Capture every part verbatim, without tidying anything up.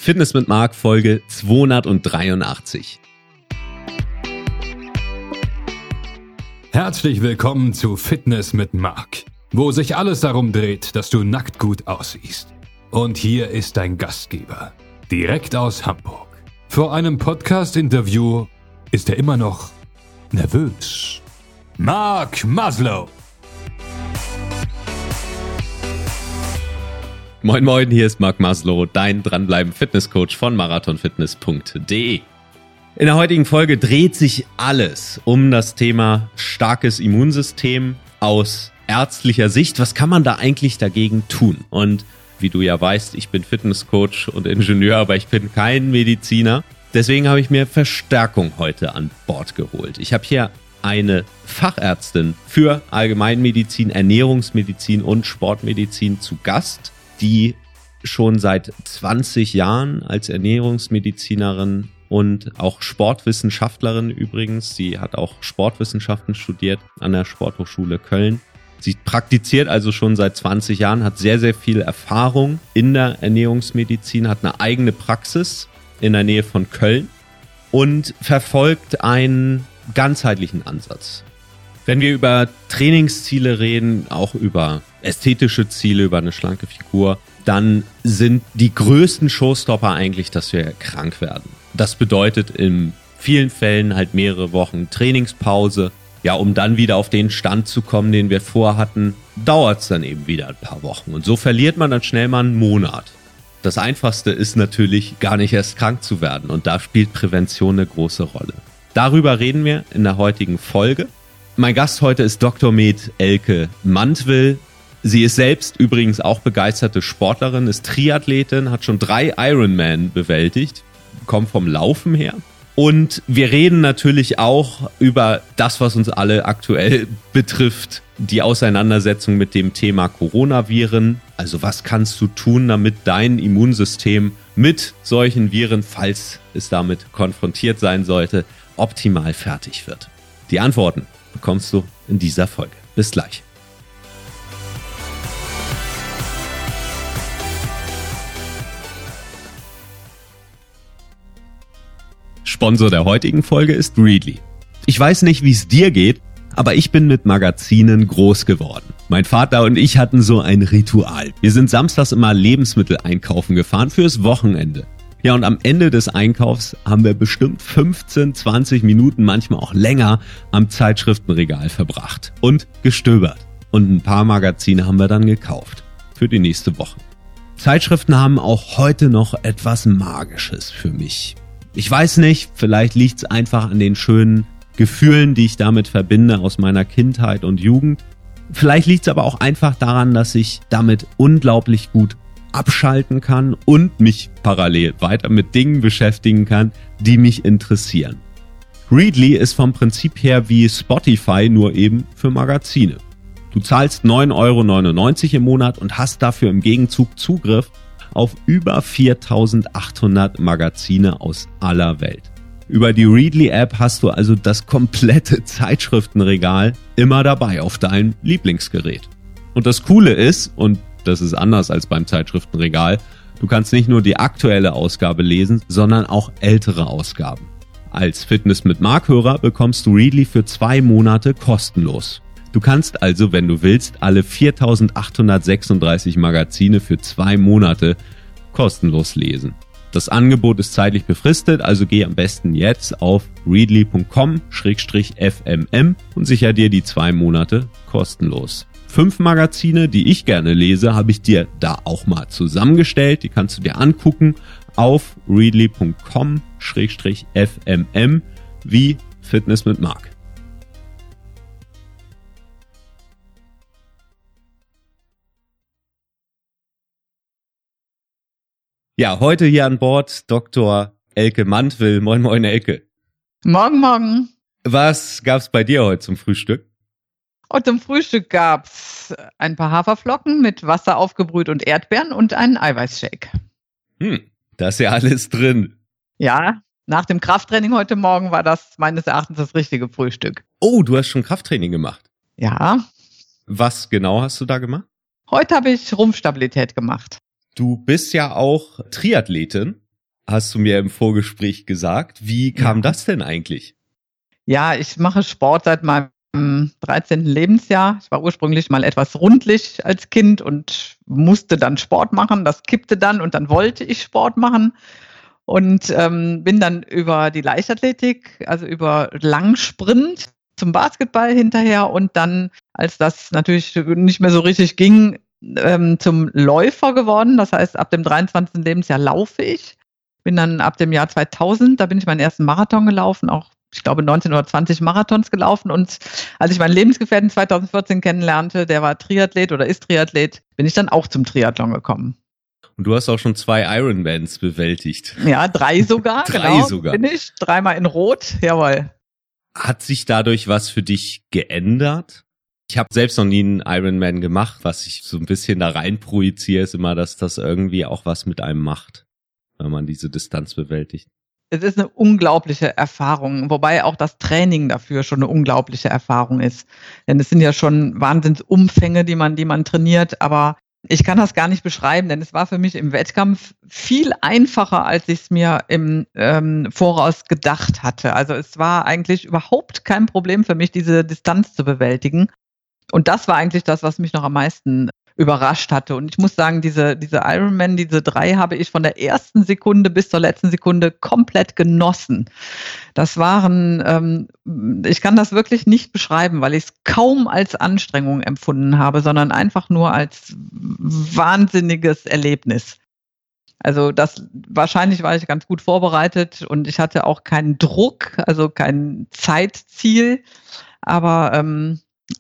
Fitness mit Marc, Folge zweihundertdreiundachtzig. Herzlich willkommen zu Fitness mit Marc, wo sich alles darum dreht, dass du nackt gut aussiehst. Und hier ist dein Gastgeber, direkt aus Hamburg. Vor einem Podcast-Interview ist er immer noch nervös. Marc Maslow. Moin moin, hier ist Marc Maslow, dein dranbleiben Fitnesscoach von marathonfitness punkt de. In der heutigen Folge dreht sich alles um das Thema starkes Immunsystem aus ärztlicher Sicht. Was kann man da eigentlich dagegen tun? Und wie du ja weißt, ich bin Fitnesscoach und Ingenieur, aber ich bin kein Mediziner. Deswegen habe ich mir Verstärkung heute an Bord geholt. Ich habe hier eine Fachärztin für Allgemeinmedizin, Ernährungsmedizin und Sportmedizin zu Gast, die schon seit zwanzig Jahren als Ernährungsmedizinerin und auch Sportwissenschaftlerin übrigens, sie hat auch Sportwissenschaften studiert an der Sporthochschule Köln. Sie praktiziert also schon seit zwanzig Jahren, hat sehr, sehr viel Erfahrung in der Ernährungsmedizin, hat eine eigene Praxis in der Nähe von Köln und verfolgt einen ganzheitlichen Ansatz. Wenn wir über Trainingsziele reden, auch über ästhetische Ziele, über eine schlanke Figur, dann sind die größten Showstopper eigentlich, dass wir krank werden. Das bedeutet in vielen Fällen halt mehrere Wochen Trainingspause. Ja, um dann wieder auf den Stand zu kommen, den wir vorhatten, dauert es dann eben wieder ein paar Wochen. Und so verliert man dann schnell mal einen Monat. Das Einfachste ist natürlich, gar nicht erst krank zu werden. Und da spielt Prävention eine große Rolle. Darüber reden wir in der heutigen Folge. Mein Gast heute ist Doktor Med Elke Mandwill. Sie ist selbst übrigens auch begeisterte Sportlerin, ist Triathletin, hat schon drei Ironman bewältigt, kommt vom Laufen her. Und wir reden natürlich auch über das, was uns alle aktuell betrifft, die Auseinandersetzung mit dem Thema Coronaviren. Also was kannst du tun, damit dein Immunsystem mit solchen Viren, falls es damit konfrontiert sein sollte, optimal fertig wird? Die Antworten bekommst du in dieser Folge. Bis gleich. Sponsor der heutigen Folge ist Readly. Ich weiß nicht, wie es dir geht, aber ich bin mit Magazinen groß geworden. Mein Vater und ich hatten so ein Ritual. Wir sind samstags immer Lebensmittel einkaufen gefahren fürs Wochenende. Ja, und am Ende des Einkaufs haben wir bestimmt fünfzehn, zwanzig Minuten, manchmal auch länger, am Zeitschriftenregal verbracht und gestöbert. Und ein paar Magazine haben wir dann gekauft für die nächste Woche. Zeitschriften haben auch heute noch etwas Magisches für mich. Ich weiß nicht, vielleicht liegt es einfach an den schönen Gefühlen, die ich damit verbinde aus meiner Kindheit und Jugend. Vielleicht liegt es aber auch einfach daran, dass ich damit unglaublich gut abschalten kann und mich parallel weiter mit Dingen beschäftigen kann, die mich interessieren. Readly ist vom Prinzip her wie Spotify, nur eben für Magazine. Du zahlst neun Euro neunundneunzig im Monat und hast dafür im Gegenzug Zugriff auf über viertausendachthundert Magazine aus aller Welt. Über die Readly-App hast du also das komplette Zeitschriftenregal immer dabei auf deinem Lieblingsgerät. Und das Coole ist, und das ist anders als beim Zeitschriftenregal, du kannst nicht nur die aktuelle Ausgabe lesen, sondern auch ältere Ausgaben. Als Fitness mit Marc-Hörer bekommst du Readly für zwei Monate kostenlos. Du kannst also, wenn du willst, alle viertausendachthundertsechsunddreißig Magazine für zwei Monate kostenlos lesen. Das Angebot ist zeitlich befristet, also geh am besten jetzt auf readly punkt com slash f m m und sicher dir die zwei Monate kostenlos. Fünf Magazine, die ich gerne lese, habe ich dir da auch mal zusammengestellt. Die kannst du dir angucken auf readly punkt com slash f m m wie Fitness mit Marc. Ja, heute hier an Bord Doktor Elke Mandwill. Moin, moin, Elke. Morgen, morgen. Was gab's bei dir heute zum Frühstück? Und zum Frühstück gab's ein paar Haferflocken mit Wasser aufgebrüht und Erdbeeren und einen Eiweißshake. Hm, da ist ja alles drin. Ja, nach dem Krafttraining heute Morgen war das meines Erachtens das richtige Frühstück. Oh, du hast schon Krafttraining gemacht? Ja. Was genau hast du da gemacht? Heute habe ich Rumpfstabilität gemacht. Du bist ja auch Triathletin. hast du mir im Vorgespräch gesagt. Wie kam ja. das denn eigentlich? Ja, ich mache Sport seit meinem dreizehnten Lebensjahr. Ich war ursprünglich mal etwas rundlich als Kind und musste dann Sport machen. Das kippte dann und dann wollte ich Sport machen und ähm, bin dann über die Leichtathletik, also über Langsprint zum Basketball hinterher und dann, als das natürlich nicht mehr so richtig ging, ähm, zum Läufer geworden. Das heißt, ab dem dreiundzwanzigsten Lebensjahr laufe ich. Bin dann ab dem Jahr zweitausend, da bin ich meinen ersten Marathon gelaufen, auch ich glaube neunzehn oder zwanzig Marathons gelaufen und als ich meinen Lebensgefährten zweitausendvierzehn kennenlernte, der war Triathlet oder ist Triathlet, bin ich dann auch zum Triathlon gekommen. Und du hast auch schon zwei Ironmans bewältigt. Ja, drei sogar, drei genau, sogar. Bin ich, dreimal in Rot, jawohl. Hat sich dadurch was für dich geändert? Ich habe selbst noch nie einen Ironman gemacht, was ich so ein bisschen da rein projiziere, ist immer, dass das irgendwie auch was mit einem macht, wenn man diese Distanz bewältigt. Es ist eine unglaubliche Erfahrung, wobei auch das Training dafür schon eine unglaubliche Erfahrung ist. Denn es sind ja schon Wahnsinnsumfänge, die man, die man trainiert, aber ich kann das gar nicht beschreiben, denn es war für mich im Wettkampf viel einfacher, als ich es mir im ähm, Voraus gedacht hatte. Also es war eigentlich überhaupt kein Problem für mich, diese Distanz zu bewältigen. Und das war eigentlich das, was mich noch am meisten überrascht hatte. Und ich muss sagen, diese, diese Ironman, diese drei habe ich von der ersten Sekunde bis zur letzten Sekunde komplett genossen. Das waren, ähm, ich kann das wirklich nicht beschreiben, weil ich es kaum als Anstrengung empfunden habe, sondern einfach nur als wahnsinniges Erlebnis. Also das, wahrscheinlich war ich ganz gut vorbereitet und ich hatte auch keinen Druck, also kein Zeitziel, aber ähm,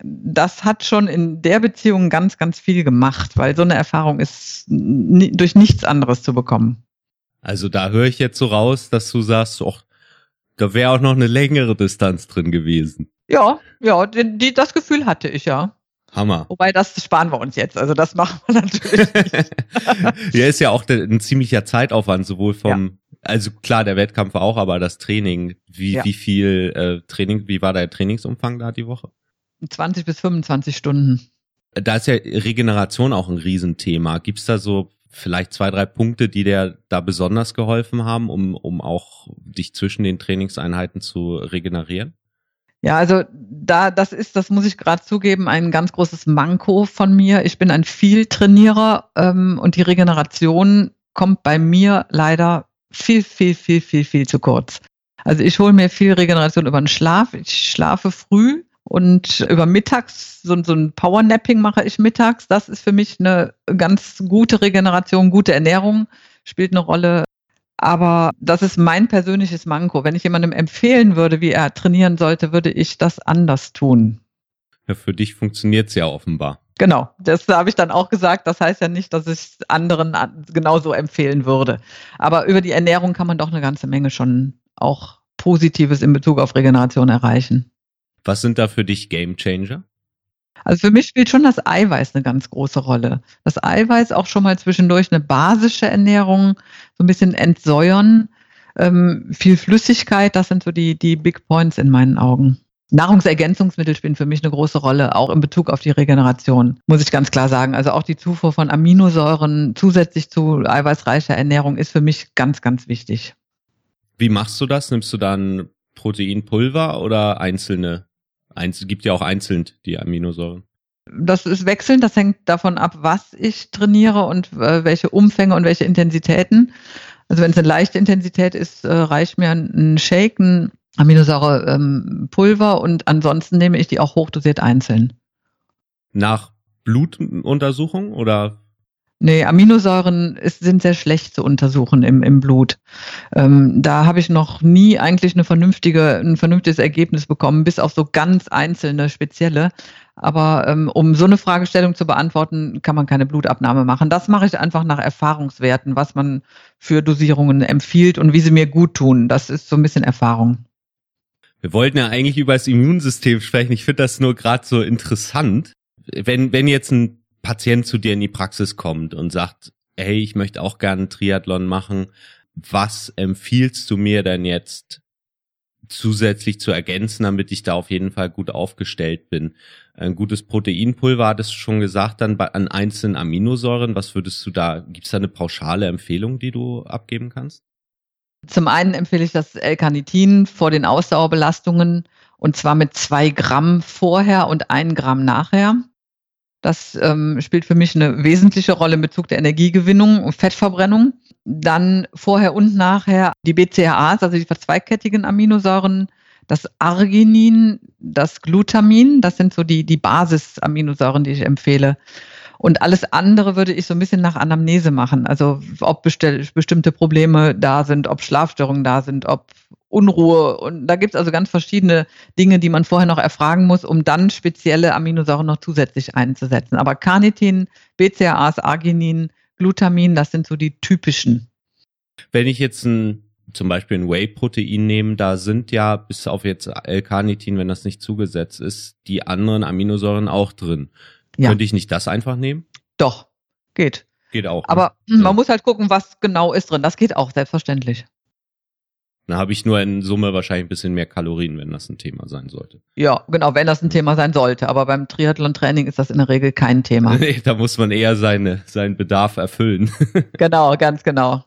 das hat schon in der Beziehung ganz, ganz viel gemacht, weil so eine Erfahrung ist n- durch nichts anderes zu bekommen. Also da höre ich jetzt so raus, dass du sagst, och, da wäre auch noch eine längere Distanz drin gewesen. Ja, ja, die, die, das Gefühl hatte ich, ja. Hammer. Wobei, das sparen wir uns jetzt, also das machen wir natürlich nicht. Ja, ist ja auch de, ein ziemlicher Zeitaufwand, sowohl vom, ja. also klar, der Wettkampf auch, aber das Training, wie, ja. wie viel äh, Training, wie war der Trainingsumfang da die Woche? zwanzig bis fünfundzwanzig Stunden. Da ist ja Regeneration auch ein Riesenthema. Gibt's da so vielleicht zwei, drei Punkte, die dir da besonders geholfen haben, um, um auch dich zwischen den Trainingseinheiten zu regenerieren? Ja, also da, das ist, das muss ich gerade zugeben, ein ganz großes Manko von mir. Ich bin ein Vieltrainierer ähm, und die Regeneration kommt bei mir leider viel, viel, viel, viel, viel zu kurz. Also ich hole mir viel Regeneration über den Schlaf. Ich schlafe früh. Und über mittags, so, so ein Powernapping mache ich mittags. Das ist für mich eine ganz gute Regeneration, gute Ernährung, spielt eine Rolle. Aber das ist mein persönliches Manko. Wenn ich jemandem empfehlen würde, wie er trainieren sollte, würde ich das anders tun. Ja, für dich funktioniert's ja offenbar. Genau, das habe ich dann auch gesagt. Das heißt ja nicht, dass ich anderen genauso empfehlen würde. Aber über die Ernährung kann man doch eine ganze Menge schon auch Positives in Bezug auf Regeneration erreichen. Was sind da für dich Gamechanger? Also für mich spielt schon das Eiweiß eine ganz große Rolle. Das Eiweiß auch schon mal zwischendurch eine basische Ernährung, so ein bisschen entsäuern, ähm, viel Flüssigkeit, das sind so die, die Big Points in meinen Augen. Nahrungsergänzungsmittel spielen für mich eine große Rolle, auch in Bezug auf die Regeneration, muss ich ganz klar sagen. Also auch die Zufuhr von Aminosäuren zusätzlich zu eiweißreicher Ernährung ist für mich ganz, ganz wichtig. Wie machst du das? Nimmst du dann Proteinpulver oder einzelne? Es gibt ja auch einzeln die Aminosäuren. Das ist wechselnd, das hängt davon ab, was ich trainiere und äh, welche Umfänge und welche Intensitäten. Also wenn es eine leichte Intensität ist, äh, reicht mir ein Shake, ein Aminosäurepulver ähm, und ansonsten nehme ich die auch hochdosiert einzeln. Nach Blutuntersuchung oder? Nee, Aminosäuren ist, sind sehr schlecht zu untersuchen im, im Blut. Ähm, da habe ich noch nie eigentlich eine vernünftige, ein vernünftiges Ergebnis bekommen, bis auf so ganz einzelne spezielle. Aber ähm, um so eine Fragestellung zu beantworten, kann man keine Blutabnahme machen. Das mache ich einfach nach Erfahrungswerten, was man für Dosierungen empfiehlt und wie sie mir gut tun. Das ist so ein bisschen Erfahrung. Wir wollten ja eigentlich über das Immunsystem sprechen. Ich finde das nur gerade so interessant. Wenn, wenn jetzt ein Patient zu dir in die Praxis kommt und sagt, hey, ich möchte auch gerne einen Triathlon machen, was empfiehlst du mir denn jetzt zusätzlich zu ergänzen, damit ich da auf jeden Fall gut aufgestellt bin? Ein gutes Proteinpulver, hattest du schon gesagt, dann bei, an einzelnen Aminosäuren, was würdest du da, gibt's da eine pauschale Empfehlung, die du abgeben kannst? Zum einen empfehle ich das L-Carnitin vor den Ausdauerbelastungen und zwar mit zwei Gramm vorher und ein Gramm nachher. Das ähm, spielt für mich eine wesentliche Rolle in Bezug der Energiegewinnung und Fettverbrennung. Dann vorher und nachher die B C A As, also die verzweigkettigen Aminosäuren, das Arginin, das Glutamin, das sind so die, die Basis-Aminosäuren, die ich empfehle. Und alles andere würde ich so ein bisschen nach Anamnese machen. Also ob bestell, bestimmte Probleme da sind, ob Schlafstörungen da sind, ob Unruhe. Und da gibt es also ganz verschiedene Dinge, die man vorher noch erfragen muss, um dann spezielle Aminosäuren noch zusätzlich einzusetzen. Aber Carnitin, B C A As, Arginin, Glutamin, das sind so die typischen. Wenn ich jetzt ein, zum Beispiel ein Whey-Protein nehme, da sind ja bis auf jetzt L-Carnitin, wenn das nicht zugesetzt ist, die anderen Aminosäuren auch drin. Ja. Könnte ich nicht das einfach nehmen? Doch, geht. Geht auch. Aber ne? man ja. muss halt gucken, was genau ist drin. Das geht auch, selbstverständlich. Dann habe ich nur in Summe wahrscheinlich ein bisschen mehr Kalorien, wenn das ein Thema sein sollte. Ja, genau, wenn das ein Thema sein sollte. Aber beim Triathlon-Training ist das in der Regel kein Thema. Nee, da muss man eher seine, seinen Bedarf erfüllen. Genau, ganz genau.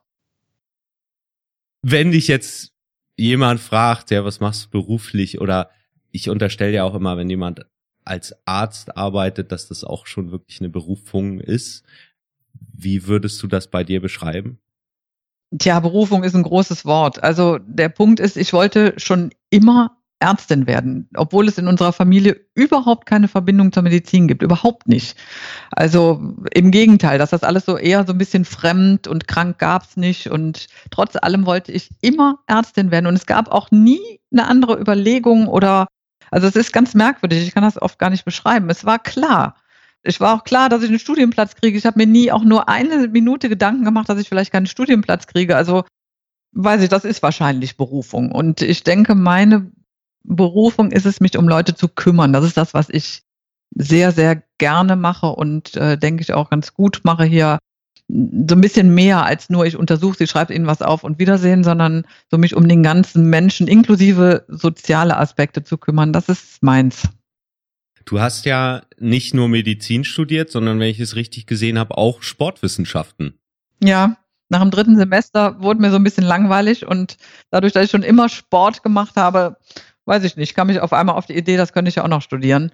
Wenn dich jetzt jemand fragt, ja, was machst du beruflich? Oder ich unterstelle ja auch immer, wenn jemand als Arzt arbeitet, dass das auch schon wirklich eine Berufung ist. Wie würdest du das bei dir beschreiben? Tja, Berufung ist ein großes Wort. Also der Punkt ist, ich wollte schon immer Ärztin werden, obwohl es in unserer Familie überhaupt keine Verbindung zur Medizin gibt, überhaupt nicht. Also im Gegenteil, dass das alles so eher so ein bisschen fremd und krank gab's nicht und trotz allem wollte ich immer Ärztin werden und es gab auch nie eine andere Überlegung oder, also es ist ganz merkwürdig, ich kann das oft gar nicht beschreiben. Es war klar. Ich war auch klar, dass ich einen Studienplatz kriege. Ich habe mir nie auch nur eine Minute Gedanken gemacht, dass ich vielleicht keinen Studienplatz kriege. Also weiß ich, das ist wahrscheinlich Berufung. Und ich denke, meine Berufung ist es, mich um Leute zu kümmern. Das ist das, was ich sehr, sehr gerne mache und äh, denke ich auch ganz gut mache hier. So ein bisschen mehr als nur, ich untersuche sie, schreibe ihnen was auf und Wiedersehen, sondern so mich um den ganzen Menschen inklusive soziale Aspekte zu kümmern. Das ist meins. Du hast ja nicht nur Medizin studiert, sondern, wenn ich es richtig gesehen habe, auch Sportwissenschaften. Ja, nach dem dritten Semester wurde mir so ein bisschen langweilig und dadurch, dass ich schon immer Sport gemacht habe, weiß ich nicht, kam ich auf einmal auf die Idee, das könnte ich ja auch noch studieren.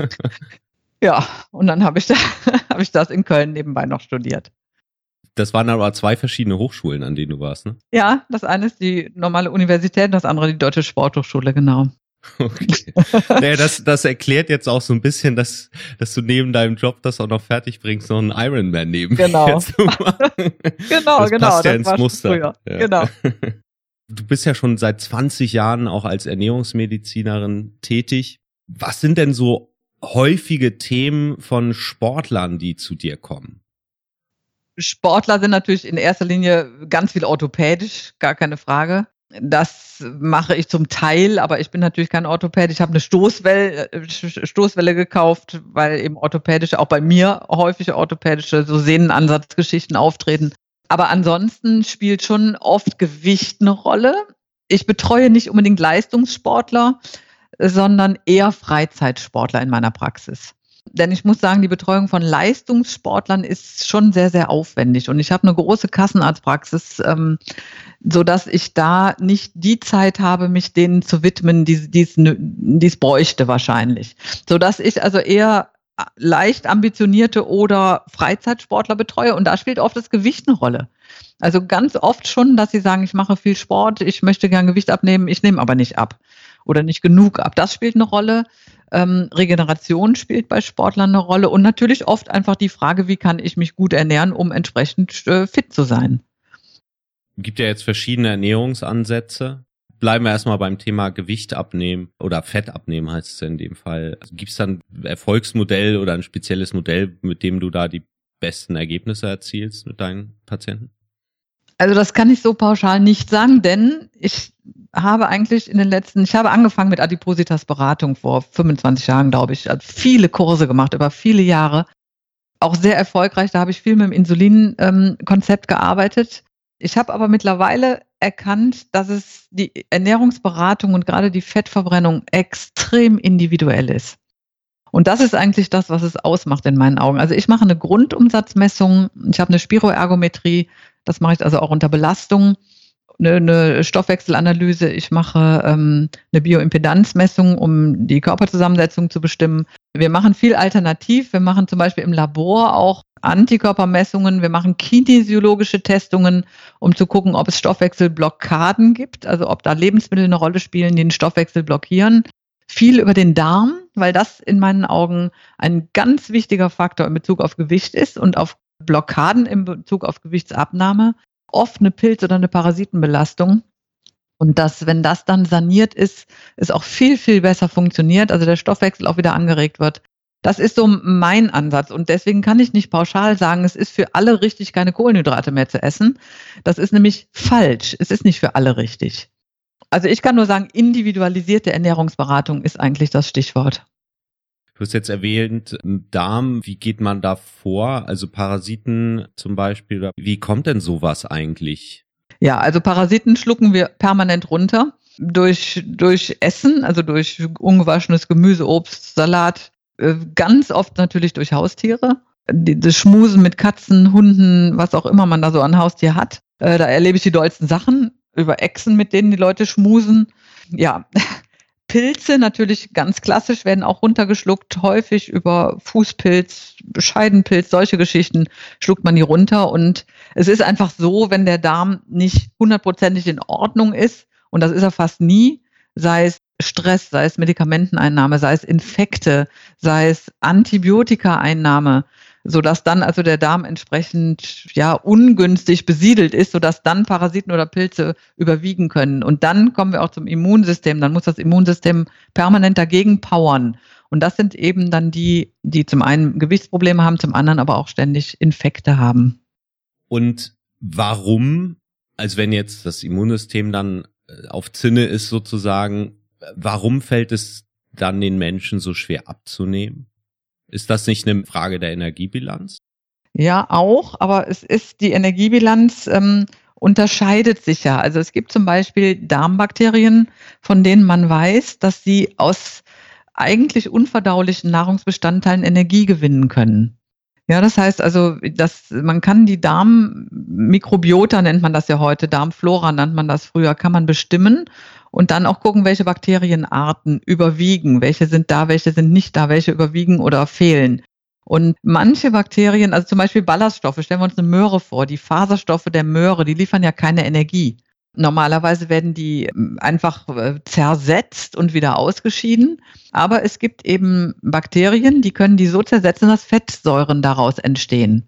Ja, und dann habe ich, da, hab ich das in Köln nebenbei noch studiert. Das waren aber zwei verschiedene Hochschulen, an denen du warst, ne? Ja, das eine ist die normale Universität und das andere die Deutsche Sporthochschule, genau. Okay. Naja, das, das erklärt jetzt auch so ein bisschen, dass, dass du neben deinem Job das auch noch fertig bringst, noch einen Ironman neben genau. zu machen. Genau, das genau. Passt ja das ins war Muster. Ja. Ja. Genau. Du bist ja schon seit zwanzig Jahren auch als Ernährungsmedizinerin tätig. Was sind denn so häufige Themen von Sportlern, die zu dir kommen? Sportler sind natürlich in erster Linie ganz viel orthopädisch, gar keine Frage. Das mache ich zum Teil, aber ich bin natürlich kein Orthopäd. Ich habe eine Stoßwelle, Stoßwelle gekauft, weil eben orthopädische, auch bei mir häufig orthopädische so Sehnenansatzgeschichten auftreten. Aber ansonsten spielt schon oft Gewicht eine Rolle. Ich betreue nicht unbedingt Leistungssportler, sondern eher Freizeitsportler in meiner Praxis. Denn ich muss sagen, die Betreuung von Leistungssportlern ist schon sehr, sehr aufwendig. Und ich habe eine große Kassenarztpraxis, ähm, sodass ich da nicht die Zeit habe, mich denen zu widmen, die die es bräuchte wahrscheinlich. Sodass ich also eher leicht ambitionierte oder Freizeitsportler betreue. Und da spielt oft das Gewicht eine Rolle. Also ganz oft schon, dass sie sagen, ich mache viel Sport, ich möchte gern Gewicht abnehmen, ich nehme aber nicht ab oder nicht genug ab. Das spielt eine Rolle. Ähm, Regeneration spielt bei Sportlern eine Rolle und natürlich oft einfach die Frage, wie kann ich mich gut ernähren, um entsprechend äh, fit zu sein. Gibt ja jetzt verschiedene Ernährungsansätze. Bleiben wir erstmal beim Thema Gewicht abnehmen oder Fett abnehmen heißt es in dem Fall. Also gibt es dann ein Erfolgsmodell oder ein spezielles Modell, mit dem du da die besten Ergebnisse erzielst mit deinen Patienten? Also das kann ich so pauschal nicht sagen, denn ich habe eigentlich in den letzten, ich habe angefangen mit Adipositas-Beratung vor fünfundzwanzig Jahren, glaube ich, also viele Kurse gemacht über viele Jahre, auch sehr erfolgreich, da habe ich viel mit dem Insulin-Konzept gearbeitet. Ich habe aber mittlerweile erkannt, dass es die Ernährungsberatung und gerade die Fettverbrennung extrem individuell ist. Und das ist eigentlich das, was es ausmacht in meinen Augen. Also ich mache eine Grundumsatzmessung, ich habe eine Spiroergometrie, das mache ich also auch unter Belastung. eine, eine Stoffwechselanalyse, ich mache ähm, eine Bioimpedanzmessung, um die Körperzusammensetzung zu bestimmen. Wir machen viel alternativ. Wir machen zum Beispiel im Labor auch Antikörpermessungen. Wir machen kinesiologische Testungen, um zu gucken, ob es Stoffwechselblockaden gibt, also ob da Lebensmittel eine Rolle spielen, die den Stoffwechsel blockieren. Viel über den Darm, weil das in meinen Augen ein ganz wichtiger Faktor in Bezug auf Gewicht ist und auf Blockaden in Bezug auf Gewichtsabnahme. Oft eine Pilz- oder eine Parasitenbelastung. Und dass, wenn das dann saniert ist, es auch viel, viel besser funktioniert, also der Stoffwechsel auch wieder angeregt wird. Das ist so mein Ansatz. Und deswegen kann ich nicht pauschal sagen, es ist für alle richtig, keine Kohlenhydrate mehr zu essen. Das ist nämlich falsch. Es ist nicht für alle richtig. Also ich kann nur sagen, individualisierte Ernährungsberatung ist eigentlich das Stichwort. Du hast jetzt erwähnt, Darm, wie geht man da vor? Also Parasiten zum Beispiel, wie kommt denn sowas eigentlich? Ja, also Parasiten schlucken wir permanent runter durch, durch Essen, also durch ungewaschenes Gemüse, Obst, Salat, ganz oft natürlich durch Haustiere. Das Schmusen mit Katzen, Hunden, was auch immer man da so an Haustier hat. Da erlebe ich die dollsten Sachen über Echsen, mit denen die Leute schmusen. Ja, Pilze natürlich ganz klassisch, werden auch runtergeschluckt, häufig über Fußpilz, Scheidenpilz, solche Geschichten schluckt man die runter. Und es ist einfach so, wenn der Darm nicht hundertprozentig in Ordnung ist, und das ist er fast nie, sei es Stress, sei es Medikamenteneinnahme, sei es Infekte, sei es Antibiotikaeinnahme, sodass dann also der Darm entsprechend ja ungünstig besiedelt ist, sodass dann Parasiten oder Pilze überwiegen können. Und dann kommen wir auch zum Immunsystem. Dann muss das Immunsystem permanent dagegen powern. Und das sind eben dann die, die zum einen Gewichtsprobleme haben, zum anderen aber auch ständig Infekte haben. Und warum, also wenn jetzt das Immunsystem dann auf Zinne ist sozusagen, warum fällt es dann den Menschen so schwer abzunehmen? Ist das nicht eine Frage der Energiebilanz? Ja, auch, aber es ist, die Energiebilanz ähm, unterscheidet sich ja. Also es gibt zum Beispiel Darmbakterien, von denen man weiß, dass sie aus eigentlich unverdaulichen Nahrungsbestandteilen Energie gewinnen können. Ja, das heißt also, dass man kann die Darmmikrobiota, nennt man das ja heute, Darmflora nennt man das früher, kann man bestimmen und dann auch gucken, welche Bakterienarten überwiegen, welche sind da, welche sind nicht da, welche überwiegen oder fehlen. Und manche Bakterien, also zum Beispiel Ballaststoffe, stellen wir uns eine Möhre vor, die Faserstoffe der Möhre, die liefern ja keine Energie. Normalerweise werden die einfach zersetzt und wieder ausgeschieden. Aber es gibt eben Bakterien, die können die so zersetzen, dass Fettsäuren daraus entstehen.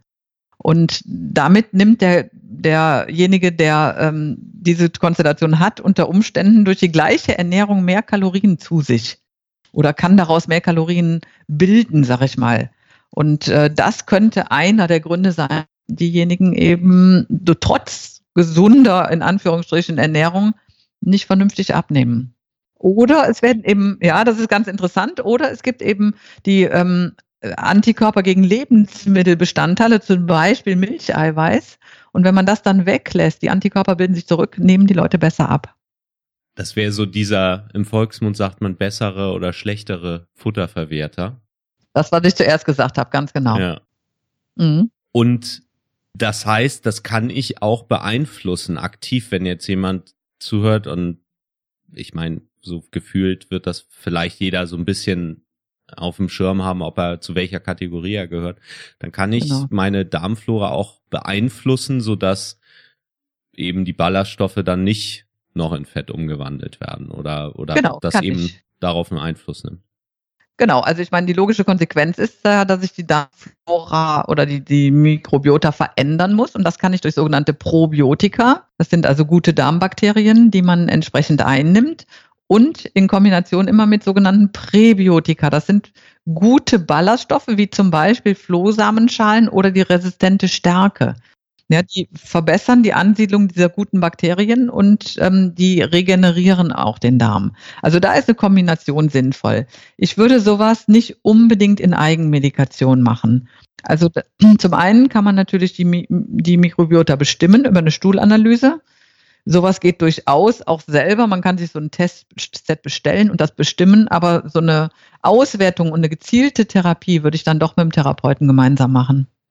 Und damit nimmt der, derjenige, der ähm, diese Konstellation hat, unter Umständen durch die gleiche Ernährung mehr Kalorien zu sich. Oder kann daraus mehr Kalorien bilden, sag ich mal. Und äh, das könnte einer der Gründe sein, diejenigen eben so trotz gesunder, in Anführungsstrichen, Ernährung nicht vernünftig abnehmen. Oder es werden eben, ja, das ist ganz interessant, oder es gibt eben die ähm, Antikörper gegen Lebensmittelbestandteile, zum Beispiel Milcheiweiß. Und wenn man das dann weglässt, die Antikörper bilden sich zurück, nehmen die Leute besser ab. Das wäre so dieser, im Volksmund sagt man, bessere oder schlechtere Futterverwerter. Das, was ich zuerst gesagt habe, ganz genau. Ja. Mhm. Und das heißt, das kann ich auch beeinflussen, aktiv, wenn jetzt jemand zuhört und ich meine, so gefühlt wird das vielleicht jeder so ein bisschen auf dem Schirm haben, ob er zu welcher Kategorie er gehört. Dann kann ich genau. meine Darmflora auch beeinflussen, sodass eben die Ballaststoffe dann nicht noch in Fett umgewandelt werden oder, oder genau, das eben ich. darauf einen Einfluss nimmt. Genau, also ich meine, die logische Konsequenz ist ja, dass ich die Darmflora oder die, die Mikrobiota verändern muss und das kann ich durch sogenannte Probiotika. Das sind also gute Darmbakterien, die man entsprechend einnimmt und in Kombination immer mit sogenannten Präbiotika. Das sind gute Ballaststoffe wie zum Beispiel Flohsamenschalen oder die resistente Stärke. Ja, die verbessern die Ansiedlung dieser guten Bakterien und ähm, die regenerieren auch den Darm. Also da ist eine Kombination sinnvoll. Ich würde sowas nicht unbedingt in Eigenmedikation machen. Also da, zum einen kann man natürlich die, die Mikrobiota bestimmen über eine Stuhlanalyse. Sowas geht durchaus auch selber. Man kann sich so ein Testset bestellen und das bestimmen, aber so eine Auswertung und eine gezielte Therapie würde ich dann doch mit dem Therapeuten gemeinsam machen.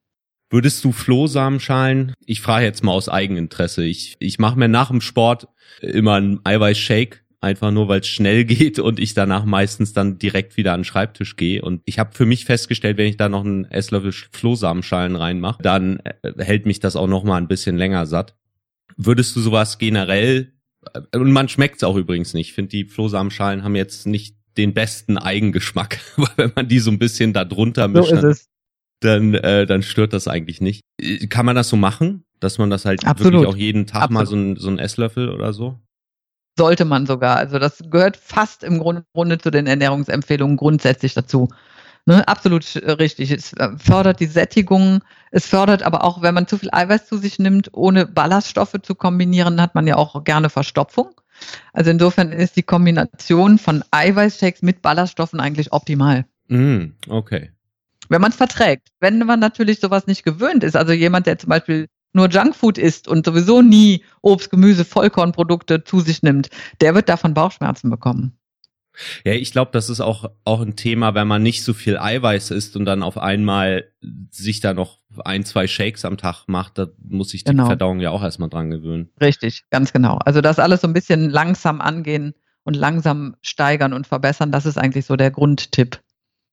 Würdest du Flohsamenschalen, ich frage jetzt mal aus Eigeninteresse, ich, ich mache mir nach dem Sport immer einen Eiweißshake, einfach nur, weil es schnell geht und ich danach meistens dann direkt wieder an den Schreibtisch gehe. Und ich habe für mich festgestellt, wenn ich da noch einen Esslöffel Flohsamenschalen reinmache, dann hält mich das auch noch mal ein bisschen länger satt. Würdest du sowas generell, und man schmeckt es auch übrigens nicht, ich finde, die Flohsamenschalen haben jetzt nicht den besten Eigengeschmack, weil wenn man die so ein bisschen da drunter mischt, So ist es. dann, äh, dann stört das eigentlich nicht. Kann man das so machen, dass man das halt Absolut. wirklich auch jeden Tag Absolut. mal so ein, so ein Esslöffel oder so? Sollte man sogar. Also das gehört fast im Grunde zu den Ernährungsempfehlungen grundsätzlich dazu. Ne, absolut richtig. Es fördert die Sättigung. Es fördert aber auch, wenn man zu viel Eiweiß zu sich nimmt, ohne Ballaststoffe zu kombinieren, hat man ja auch gerne Verstopfung. Also insofern ist die Kombination von Eiweißshakes mit Ballaststoffen eigentlich optimal. Mm, okay. Wenn man es verträgt. Wenn man natürlich sowas nicht gewöhnt ist, also jemand, der zum Beispiel nur Junkfood isst und sowieso nie Obst, Gemüse, Vollkornprodukte zu sich nimmt, der wird davon Bauchschmerzen bekommen. Ja, ich glaube, das ist auch auch ein Thema, wenn man nicht so viel Eiweiß isst und dann auf einmal sich da noch ein, zwei Shakes am Tag macht, da muss sich die Genau. Verdauung ja auch erstmal dran gewöhnen. Richtig, ganz genau. Also das alles so ein bisschen langsam angehen und langsam steigern und verbessern, das ist eigentlich so der Grundtipp.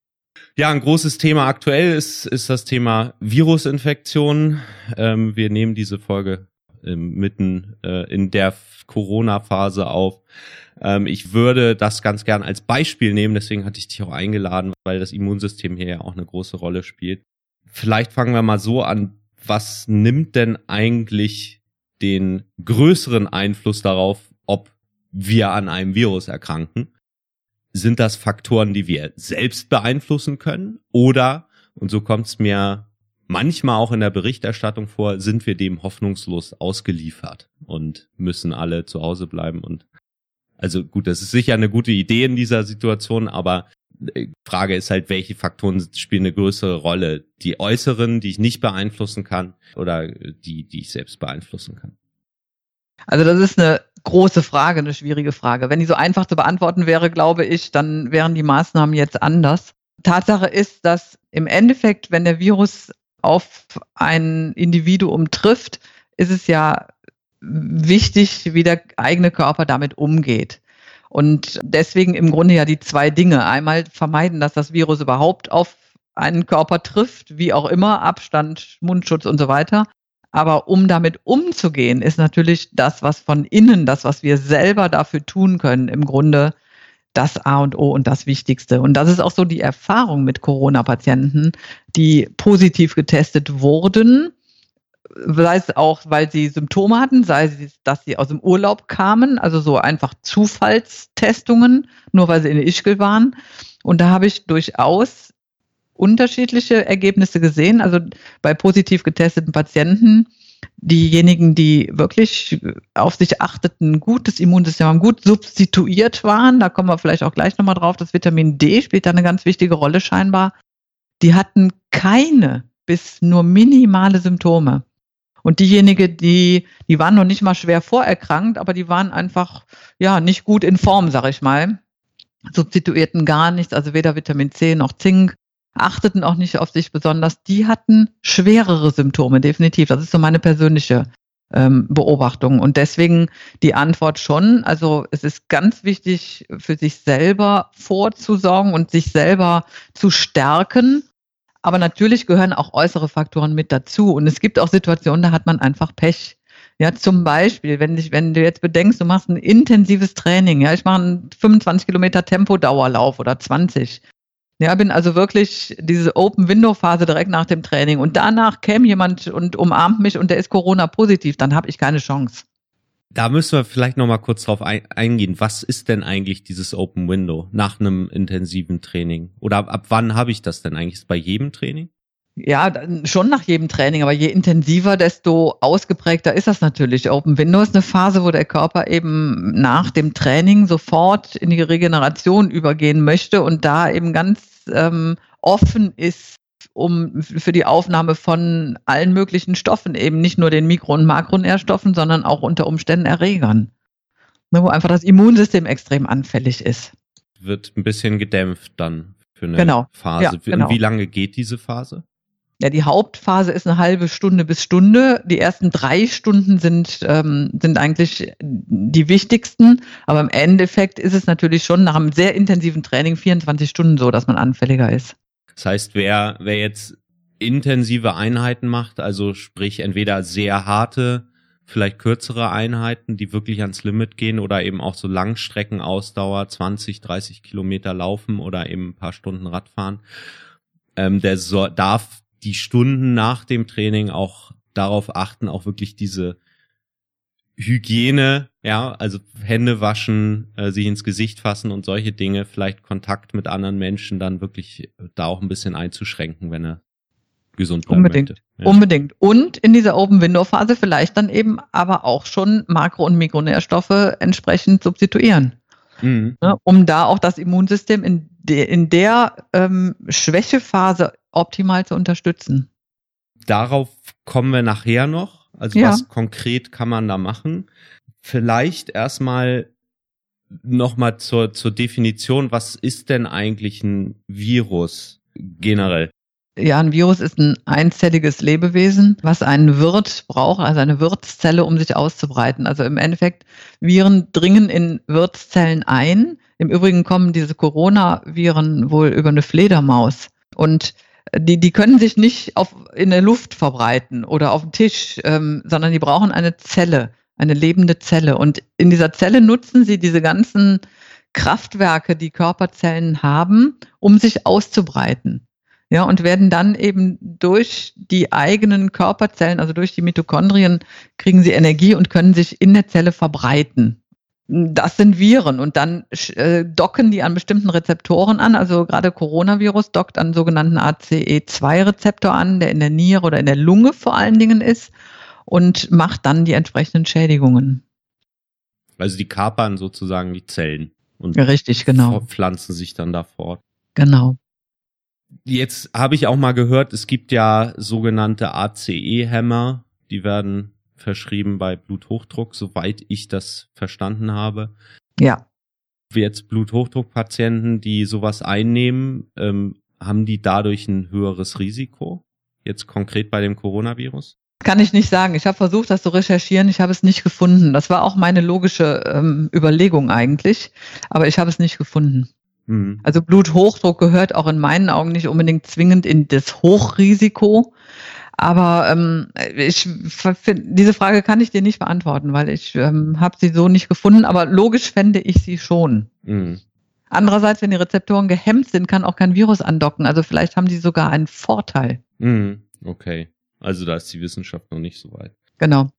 Ja, ein großes Thema aktuell ist ist das Thema Virusinfektionen. Ähm, wir nehmen diese Folge ähm, mitten äh, in der Corona-Phase auf. Ähm, ich würde das ganz gern als Beispiel nehmen, deswegen hatte ich dich auch eingeladen, weil das Immunsystem hier ja auch eine große Rolle spielt. Vielleicht fangen wir mal so an, was nimmt denn eigentlich den größeren Einfluss darauf, ob wir an einem Virus erkranken? Sind das Faktoren, die wir selbst beeinflussen können? Oder, und so kommt es mir manchmal auch in der Berichterstattung vor, sind wir dem hoffnungslos ausgeliefert und müssen alle zu Hause bleiben? Und also gut, das ist sicher eine gute Idee in dieser Situation, aber die Frage ist halt, welche Faktoren spielen eine größere Rolle? Die äußeren, die ich nicht beeinflussen kann, oder die, die ich selbst beeinflussen kann? Also das ist eine große Frage, eine schwierige Frage. Wenn die so einfach zu beantworten wäre, glaube ich, dann wären die Maßnahmen jetzt anders. Tatsache ist, dass im Endeffekt, wenn der Virus auf ein Individuum trifft, ist es ja wichtig, wie der eigene Körper damit umgeht. Und deswegen im Grunde ja die zwei Dinge. Einmal vermeiden, dass das Virus überhaupt auf einen Körper trifft, wie auch immer, Abstand, Mundschutz und so weiter. Aber um damit umzugehen, ist natürlich das, was von innen, das, was wir selber dafür tun können, im Grunde das A und O und das Wichtigste. Und das ist auch so die Erfahrung mit Corona-Patienten, die positiv getestet wurden, sei es auch, weil sie Symptome hatten, sei es, dass sie aus dem Urlaub kamen, also so einfach Zufallstestungen, nur weil sie in der Ischgl waren. Und da habe ich durchaus unterschiedliche Ergebnisse gesehen. Also bei positiv getesteten Patienten, diejenigen, die wirklich auf sich achteten, gutes Immunsystem haben, gut substituiert waren, da kommen wir vielleicht auch gleich nochmal drauf, das Vitamin D spielt da eine ganz wichtige Rolle scheinbar, die hatten keine bis nur minimale Symptome. Und diejenigen, die, die waren noch nicht mal schwer vorerkrankt, aber die waren einfach, ja, nicht gut in Form, sag ich mal, substituierten gar nichts, also weder Vitamin C noch Zink, achteten auch nicht auf sich besonders, die hatten schwerere Symptome, definitiv. Das ist so meine persönliche ähm, Beobachtung. Und deswegen die Antwort schon, also es ist ganz wichtig, für sich selber vorzusorgen und sich selber zu stärken. Aber natürlich gehören auch äußere Faktoren mit dazu. Und es gibt auch Situationen, da hat man einfach Pech. Ja, zum Beispiel, wenn, ich, wenn du jetzt bedenkst, du machst ein intensives Training, ja, ich mache einen fünfundzwanzig Kilometer Tempodauerlauf oder zwanzig. Ja, bin also wirklich diese Open-Window-Phase direkt nach dem Training und danach käme jemand und umarmt mich und der ist Corona-positiv, dann habe ich keine Chance. Da müssen wir vielleicht noch mal kurz drauf ein- eingehen. Was ist denn eigentlich dieses Open Window nach einem intensiven Training? Oder ab, ab wann habe ich das denn eigentlich? Ist es bei jedem Training? Ja, schon nach jedem Training, aber je intensiver, desto ausgeprägter ist das natürlich. Open Window ist eine Phase, wo der Körper eben nach dem Training sofort in die Regeneration übergehen möchte und da eben ganz ähm, offen ist, um für die Aufnahme von allen möglichen Stoffen, eben nicht nur den Mikro- und Makronährstoffen, sondern auch unter Umständen Erregern, ne, wo einfach das Immunsystem extrem anfällig ist. Wird ein bisschen gedämpft dann für eine Genau. Phase. Ja, genau. Und wie lange geht diese Phase? Ja, die Hauptphase ist eine halbe Stunde bis Stunde. Die ersten drei Stunden sind, ähm, sind eigentlich die wichtigsten. Aber im Endeffekt ist es natürlich schon nach einem sehr intensiven Training vierundzwanzig Stunden so, dass man anfälliger ist. Das heißt, wer, wer jetzt intensive Einheiten macht, also sprich entweder sehr harte, vielleicht kürzere Einheiten, die wirklich ans Limit gehen oder eben auch so Langstreckenausdauer, zwanzig, dreißig Kilometer laufen oder eben ein paar Stunden Radfahren, ähm, der so, darf die Stunden nach dem Training auch darauf achten, auch wirklich diese Hygiene, ja, also Hände waschen, äh, sich ins Gesicht fassen und solche Dinge, vielleicht Kontakt mit anderen Menschen dann wirklich da auch ein bisschen einzuschränken, wenn er gesund bleiben Unbedingt, möchte. Ja. Unbedingt. Und in dieser Open-Window-Phase vielleicht dann eben aber auch schon Makro- und Mikronährstoffe entsprechend substituieren. Mhm. Ne, um da auch das Immunsystem in, de, in der ähm, Schwächephase optimal zu unterstützen. Darauf kommen wir nachher noch. Also ja. Was konkret kann man da machen? Vielleicht erstmal nochmal zur, zur Definition. Was ist denn eigentlich ein Virus generell? Ja, ein Virus ist ein einzelliges Lebewesen, was einen Wirt braucht, also eine Wirtszelle, um sich auszubreiten. Also im Endeffekt, Viren dringen in Wirtszellen ein. Im Übrigen kommen diese Coronaviren wohl über eine Fledermaus. Und die, die können sich nicht auf, in der Luft verbreiten oder auf dem Tisch, ähm, sondern die brauchen eine Zelle, eine lebende Zelle. Und in dieser Zelle nutzen sie diese ganzen Kraftwerke, die Körperzellen haben, um sich auszubreiten. Ja, und werden dann eben durch die eigenen Körperzellen, also durch die Mitochondrien, kriegen sie Energie und können sich in der Zelle verbreiten. Das sind Viren und dann äh, docken die an bestimmten Rezeptoren an. Also gerade Coronavirus dockt an sogenannten A C E zwei Rezeptor an, der in der Niere oder in der Lunge vor allen Dingen ist und macht dann die entsprechenden Schädigungen. Also die kapern sozusagen die Zellen und ja, richtig, genau. pflanzen sich dann da fort. Genau. Jetzt habe ich auch mal gehört, es gibt ja sogenannte A C E-Hämmer, die werden verschrieben bei Bluthochdruck, soweit ich das verstanden habe. Ja. Jetzt Bluthochdruckpatienten, die sowas einnehmen, ähm, haben die dadurch ein höheres Risiko? Jetzt konkret bei dem Coronavirus? Kann ich nicht sagen. Ich habe versucht, das zu recherchieren. Ich habe es nicht gefunden. Das war auch meine logische ähm, Überlegung eigentlich, aber ich habe es nicht gefunden. Mhm. Also Bluthochdruck gehört auch in meinen Augen nicht unbedingt zwingend in das Hochrisiko. Aber ähm, ich find, diese Frage kann ich dir nicht beantworten, weil ich ähm, habe sie so nicht gefunden. Aber logisch fände ich sie schon. Mhm. Andererseits, wenn die Rezeptoren gehemmt sind, kann auch kein Virus andocken. Also vielleicht haben die sogar einen Vorteil. Mhm. Okay, also da ist die Wissenschaft noch nicht so weit. Genau.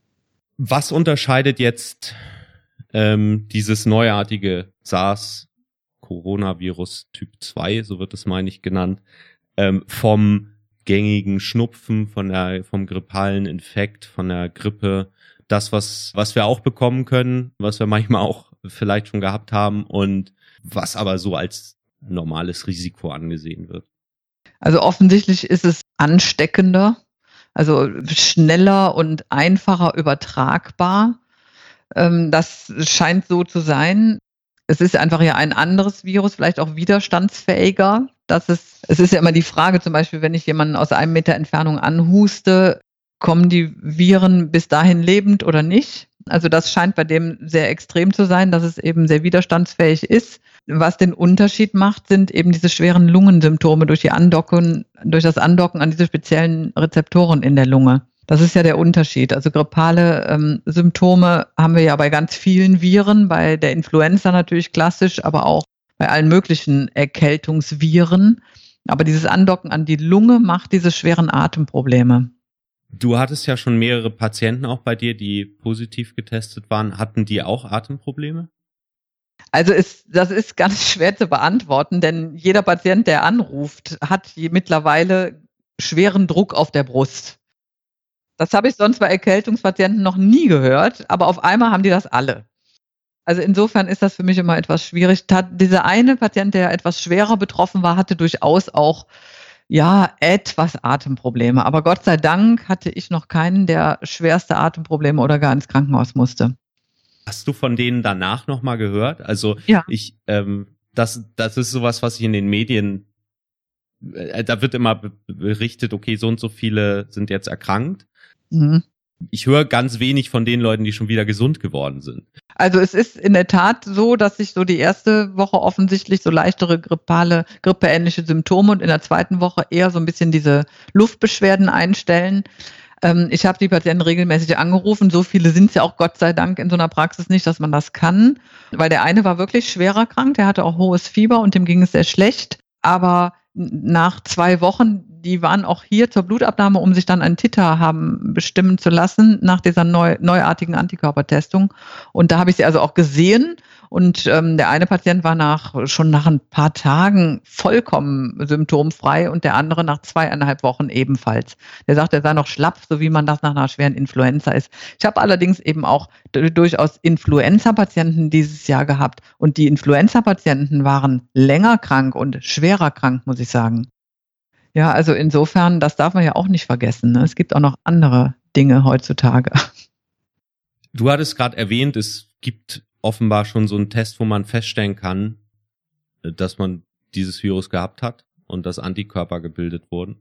Was unterscheidet jetzt ähm, dieses neuartige SARS Coronavirus Typ zwei, so wird es, meine ich, genannt, ähm, vom gängigen Schnupfen, von der, vom grippalen Infekt, von der Grippe, das, was, was wir auch bekommen können, was wir manchmal auch vielleicht schon gehabt haben und was aber so als normales Risiko angesehen wird. Also offensichtlich ist es ansteckender, also schneller und einfacher übertragbar. Ähm, das scheint so zu sein. Es ist einfach ja ein anderes Virus, vielleicht auch widerstandsfähiger. Das ist, es ist ja immer die Frage, zum Beispiel, wenn ich jemanden aus einem Meter Entfernung anhuste, kommen die Viren bis dahin lebend oder nicht? Also das scheint bei dem sehr extrem zu sein, dass es eben sehr widerstandsfähig ist. Was den Unterschied macht, sind eben diese schweren Lungensymptome durch die Andocken, durch das Andocken an diese speziellen Rezeptoren in der Lunge. Das ist ja der Unterschied. Also grippale ähm, Symptome haben wir ja bei ganz vielen Viren, bei der Influenza natürlich klassisch, aber auch bei allen möglichen Erkältungsviren. Aber dieses Andocken an die Lunge macht diese schweren Atemprobleme. Du hattest ja schon mehrere Patienten auch bei dir, die positiv getestet waren. Hatten die auch Atemprobleme? Also ist, das ist ganz schwer zu beantworten, denn jeder Patient, der anruft, hat mittlerweile schweren Druck auf der Brust. Das habe ich sonst bei Erkältungspatienten noch nie gehört, aber auf einmal haben die das alle. Also insofern ist das für mich immer etwas schwierig. Dieser eine Patient, der etwas schwerer betroffen war, hatte durchaus auch ja etwas Atemprobleme. Aber Gott sei Dank hatte ich noch keinen, der schwerste Atemprobleme oder gar ins Krankenhaus musste. Hast du von denen danach nochmal gehört? Also ja. ich, ähm, das, das ist sowas, was ich in den Medien äh, da wird immer berichtet, okay, so und so viele sind jetzt erkrankt. Mhm. Ich höre ganz wenig von den Leuten, die schon wieder gesund geworden sind. Also es ist in der Tat so, dass sich so die erste Woche offensichtlich so leichtere grippale, grippeähnliche Symptome und in der zweiten Woche eher so ein bisschen diese Luftbeschwerden einstellen. Ähm, ich habe die Patienten regelmäßig angerufen. So viele sind es ja auch Gott sei Dank in so einer Praxis nicht, dass man das kann. Weil der eine war wirklich schwerer krank, der hatte auch hohes Fieber und dem ging es sehr schlecht. Aber nach zwei Wochen, die waren auch hier zur Blutabnahme, um sich dann einen Titer haben bestimmen zu lassen nach dieser neu, neuartigen Antikörpertestung. Und da habe ich sie also auch gesehen. Und ähm, der eine Patient war nach schon nach ein paar Tagen vollkommen symptomfrei und der andere nach zweieinhalb Wochen ebenfalls. Der sagt, er sei noch schlapp, so wie man das nach einer schweren Influenza ist. Ich habe allerdings eben auch d- durchaus Influenza-Patienten dieses Jahr gehabt. Und die Influenza-Patienten waren länger krank und schwerer krank, muss ich sagen. Ja, also insofern, das darf man ja auch nicht vergessen. Ne? Es gibt auch noch andere Dinge heutzutage. Du hattest gerade erwähnt, es gibt offenbar schon so einen Test, wo man feststellen kann, dass man dieses Virus gehabt hat und dass Antikörper gebildet wurden.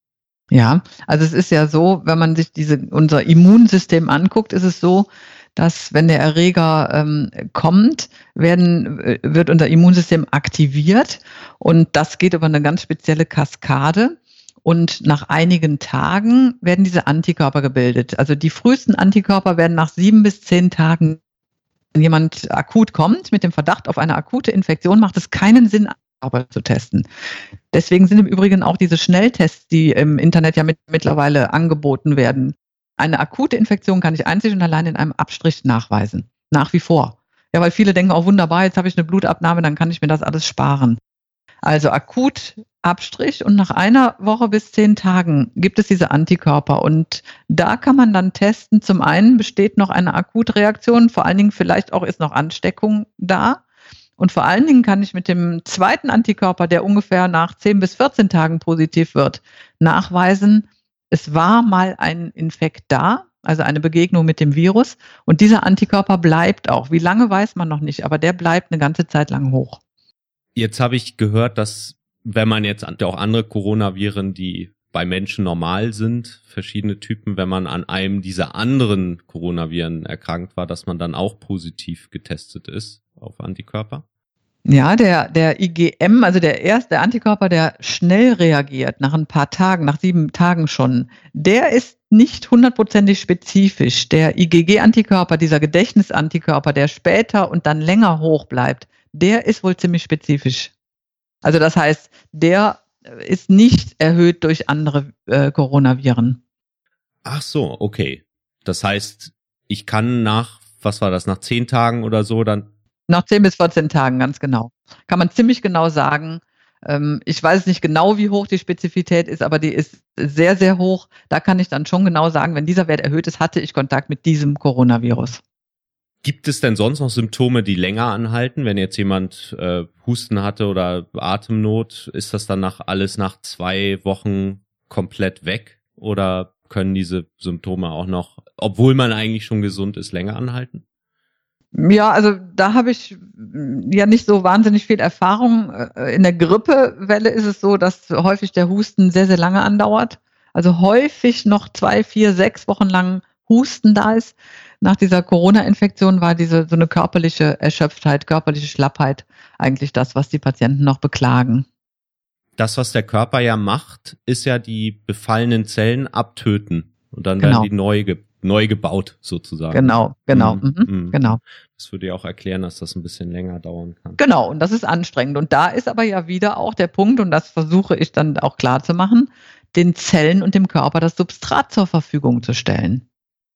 Ja, also es ist ja so, wenn man sich diese unser Immunsystem anguckt, ist es so, dass wenn der Erreger ähm, kommt, werden, wird unser Immunsystem aktiviert und das geht über eine ganz spezielle Kaskade. Und nach einigen Tagen werden diese Antikörper gebildet. Also die frühesten Antikörper werden nach sieben bis zehn Tagen. Wenn jemand akut kommt mit dem Verdacht auf eine akute Infektion, macht es keinen Sinn, Antikörper zu testen. Deswegen sind im Übrigen auch diese Schnelltests, die im Internet ja mit, mittlerweile angeboten werden. Eine akute Infektion kann ich einzig und allein in einem Abstrich nachweisen. Nach wie vor. Ja, weil viele denken, oh wunderbar, jetzt habe ich eine Blutabnahme, dann kann ich mir das alles sparen. Also akut Abstrich und nach einer Woche bis zehn Tagen gibt es diese Antikörper und da kann man dann testen, zum einen besteht noch eine Akutreaktion, vor allen Dingen vielleicht auch ist noch Ansteckung da und vor allen Dingen kann ich mit dem zweiten Antikörper, der ungefähr nach zehn bis vierzehn Tagen positiv wird, nachweisen, es war mal ein Infekt da, also eine Begegnung mit dem Virus und dieser Antikörper bleibt auch. Wie lange weiß man noch nicht, aber der bleibt eine ganze Zeit lang hoch. Jetzt habe ich gehört, dass wenn man jetzt auch andere Coronaviren, die bei Menschen normal sind, verschiedene Typen, wenn man an einem dieser anderen Coronaviren erkrankt war, dass man dann auch positiv getestet ist auf Antikörper? Ja, der, der I G M, also der erste der Antikörper, der schnell reagiert, nach ein paar Tagen, nach sieben Tagen schon, der ist nicht hundertprozentig spezifisch. Der I G G-Antikörper, dieser Gedächtnisantikörper, der später und dann länger hoch bleibt, der ist wohl ziemlich spezifisch. Also das heißt, der ist nicht erhöht durch andere äh, Coronaviren. Ach so, okay. Das heißt, ich kann nach, was war das, nach zehn Tagen oder so dann? Nach zehn bis vierzehn Tagen, ganz genau. Kann man ziemlich genau sagen. Ähm, ich weiß nicht genau, wie hoch die Spezifität ist, aber die ist sehr, sehr hoch. Da kann ich dann schon genau sagen, wenn dieser Wert erhöht ist, hatte ich Kontakt mit diesem Coronavirus. Gibt es denn sonst noch Symptome, die länger anhalten? Wenn jetzt jemand äh, Husten hatte oder Atemnot, ist das dann nach alles nach zwei Wochen komplett weg? Oder können diese Symptome auch noch, obwohl man eigentlich schon gesund ist, länger anhalten? Ja, also da habe ich ja nicht so wahnsinnig viel Erfahrung. In der Grippewelle ist es so, dass häufig der Husten sehr, sehr lange andauert. Also häufig noch zwei, vier, sechs Wochen lang Husten da ist. Nach dieser Corona-Infektion war diese so eine körperliche Erschöpftheit, körperliche Schlappheit eigentlich das, was die Patienten noch beklagen. Das, was der Körper ja macht, ist ja die befallenen Zellen abtöten und dann genau. werden die neu, ge- neu gebaut sozusagen. Genau, genau, mhm. Mhm. Mhm. genau. Das würde ja auch erklären, dass das ein bisschen länger dauern kann. Genau, und das ist anstrengend. Und da ist aber ja wieder auch der Punkt, und das versuche ich dann auch klar zu machen, den Zellen und dem Körper das Substrat zur Verfügung zu stellen.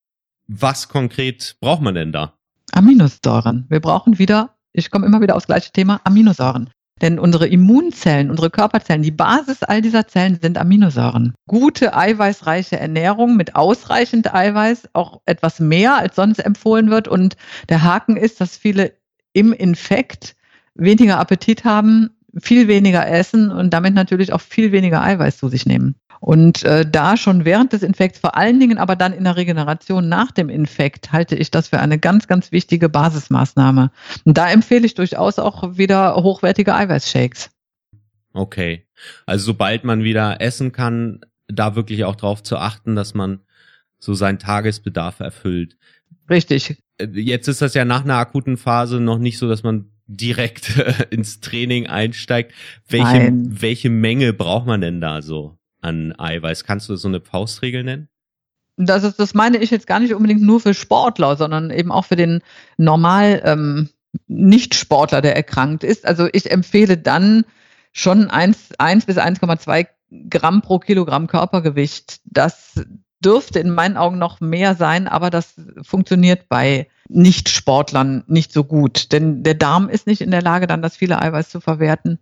Was konkret braucht man denn da? Aminosäuren. Wir brauchen wieder, ich komme immer wieder aufs gleiche Thema, Aminosäuren. Denn unsere Immunzellen, unsere Körperzellen, die Basis all dieser Zellen sind Aminosäuren. Gute, eiweißreiche Ernährung mit ausreichend Eiweiß, auch etwas mehr als sonst empfohlen wird. Und der Haken ist, dass viele im Infekt weniger Appetit haben, viel weniger essen und damit natürlich auch viel weniger Eiweiß zu sich nehmen. Und äh, da schon während des Infekts, vor allen Dingen aber dann in der Regeneration nach dem Infekt, halte ich das für eine ganz, ganz wichtige Basismaßnahme. Und da empfehle ich durchaus auch wieder hochwertige Eiweißshakes. Okay. Also sobald man wieder essen kann, da wirklich auch drauf zu achten, dass man so seinen Tagesbedarf erfüllt. Richtig. Jetzt ist das ja nach einer akuten Phase noch nicht so, dass man direkt ins Training einsteigt. Welche, Nein. welche Menge braucht man denn da so an Eiweiß? Kannst du so eine Faustregel nennen? Das ist, das meine ich jetzt gar nicht unbedingt nur für Sportler, sondern eben auch für den normal ähm, Nicht-Sportler, der erkrankt ist. Also ich empfehle dann schon eins bis eins Komma zwei Gramm pro Kilogramm Körpergewicht. Das dürfte in meinen Augen noch mehr sein, aber das funktioniert bei Nicht-Sportlern nicht so gut. Denn der Darm ist nicht in der Lage, dann das viele Eiweiß zu verwerten.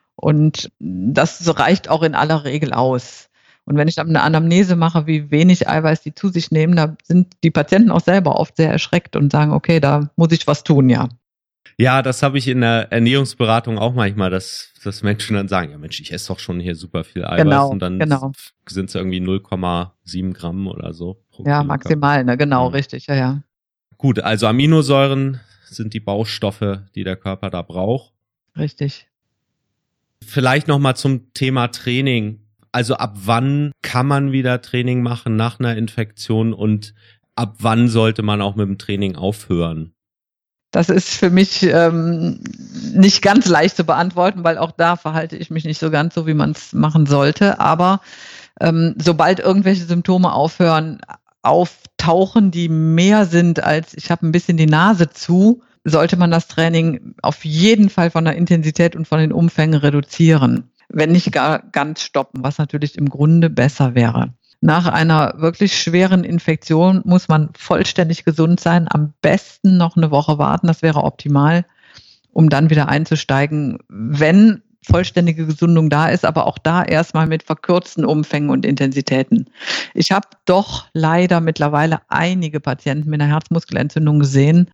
Und das reicht auch in aller Regel aus. Und wenn ich dann eine Anamnese mache, wie wenig Eiweiß die zu sich nehmen, da sind die Patienten auch selber oft sehr erschreckt und sagen, okay, da muss ich was tun, ja. Ja, das habe ich in der Ernährungsberatung auch manchmal, dass, dass Menschen dann sagen, ja Mensch, ich esse doch schon hier super viel Eiweiß Genau, und dann genau. sind es irgendwie null Komma sieben Gramm oder so. Pro Ja, Kilogramm. maximal, ne? Genau, Mhm. richtig, ja, ja. Gut, also Aminosäuren sind die Baustoffe, die der Körper da braucht. Richtig. Vielleicht nochmal zum Thema Training. Also ab wann kann man wieder Training machen nach einer Infektion und ab wann sollte man auch mit dem Training aufhören? Das ist für mich ähm, nicht ganz leicht zu beantworten, weil auch da verhalte ich mich nicht so ganz so, wie man es machen sollte. Aber ähm, sobald irgendwelche Symptome aufhören, auftauchen, die mehr sind als ich habe ein bisschen die Nase zu, sollte man das Training auf jeden Fall von der Intensität und von den Umfängen reduzieren. Wenn nicht gar ganz stoppen, was natürlich im Grunde besser wäre. Nach einer wirklich schweren Infektion muss man vollständig gesund sein, am besten noch eine Woche warten, das wäre optimal, um dann wieder einzusteigen, wenn vollständige Gesundung da ist, aber auch da erstmal mit verkürzten Umfängen und Intensitäten. Ich habe doch leider mittlerweile einige Patienten mit einer Herzmuskelentzündung gesehen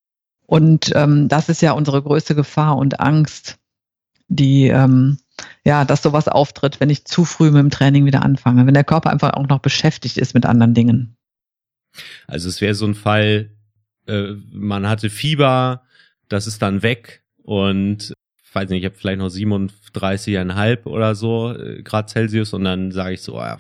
und ähm, das ist ja unsere größte Gefahr und Angst, die ähm, ja, dass sowas auftritt, wenn ich zu früh mit dem Training wieder anfange, wenn der Körper einfach auch noch beschäftigt ist mit anderen Dingen. Also es wäre so ein Fall, äh, man hatte Fieber, das ist dann weg und ich weiß nicht, ich habe vielleicht noch siebenunddreißig Komma fünf oder so äh, Grad Celsius und dann sage ich so, ja,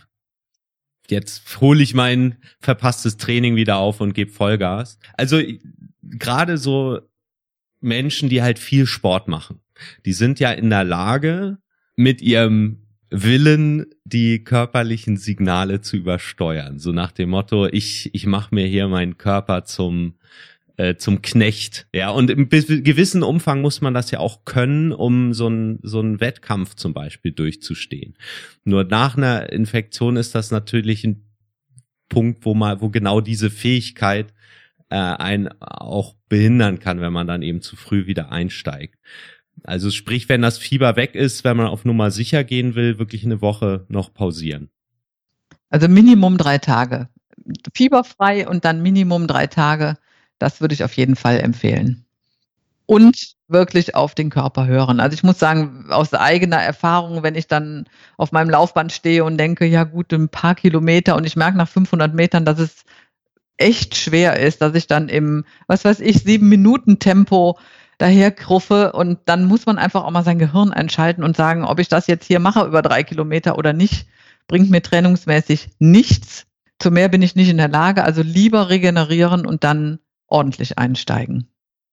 jetzt hole ich mein verpasstes Training wieder auf und gebe Vollgas. Also gerade so Menschen, die halt viel Sport machen, die sind ja in der Lage, mit ihrem Willen die körperlichen Signale zu übersteuern. So nach dem Motto, ich ich mache mir hier meinen Körper zum äh, zum Knecht. Ja, und im gewissen Umfang muss man das ja auch können, um so einen so einen Wettkampf zum Beispiel durchzustehen. Nur nach einer Infektion ist das natürlich ein Punkt, wo mal wo genau diese Fähigkeit äh, einen auch behindern kann, wenn man dann eben zu früh wieder einsteigt. Also sprich, wenn das Fieber weg ist, wenn man auf Nummer sicher gehen will, wirklich eine Woche noch pausieren. Also Minimum drei Tage. Fieberfrei und dann Minimum drei Tage. Das würde ich auf jeden Fall empfehlen. Und wirklich auf den Körper hören. Also ich muss sagen, aus eigener Erfahrung, wenn ich dann auf meinem Laufband stehe und denke, ja gut, ein paar Kilometer und ich merke nach fünfhundert Metern, dass es echt schwer ist, dass ich dann im, was weiß ich, sieben Minuten Tempo daher kruffe und dann muss man einfach auch mal sein Gehirn einschalten und sagen, ob ich das jetzt hier mache über drei Kilometer oder nicht, bringt mir trainingsmäßig nichts. Zu mehr bin ich nicht in der Lage, also lieber regenerieren und dann ordentlich einsteigen.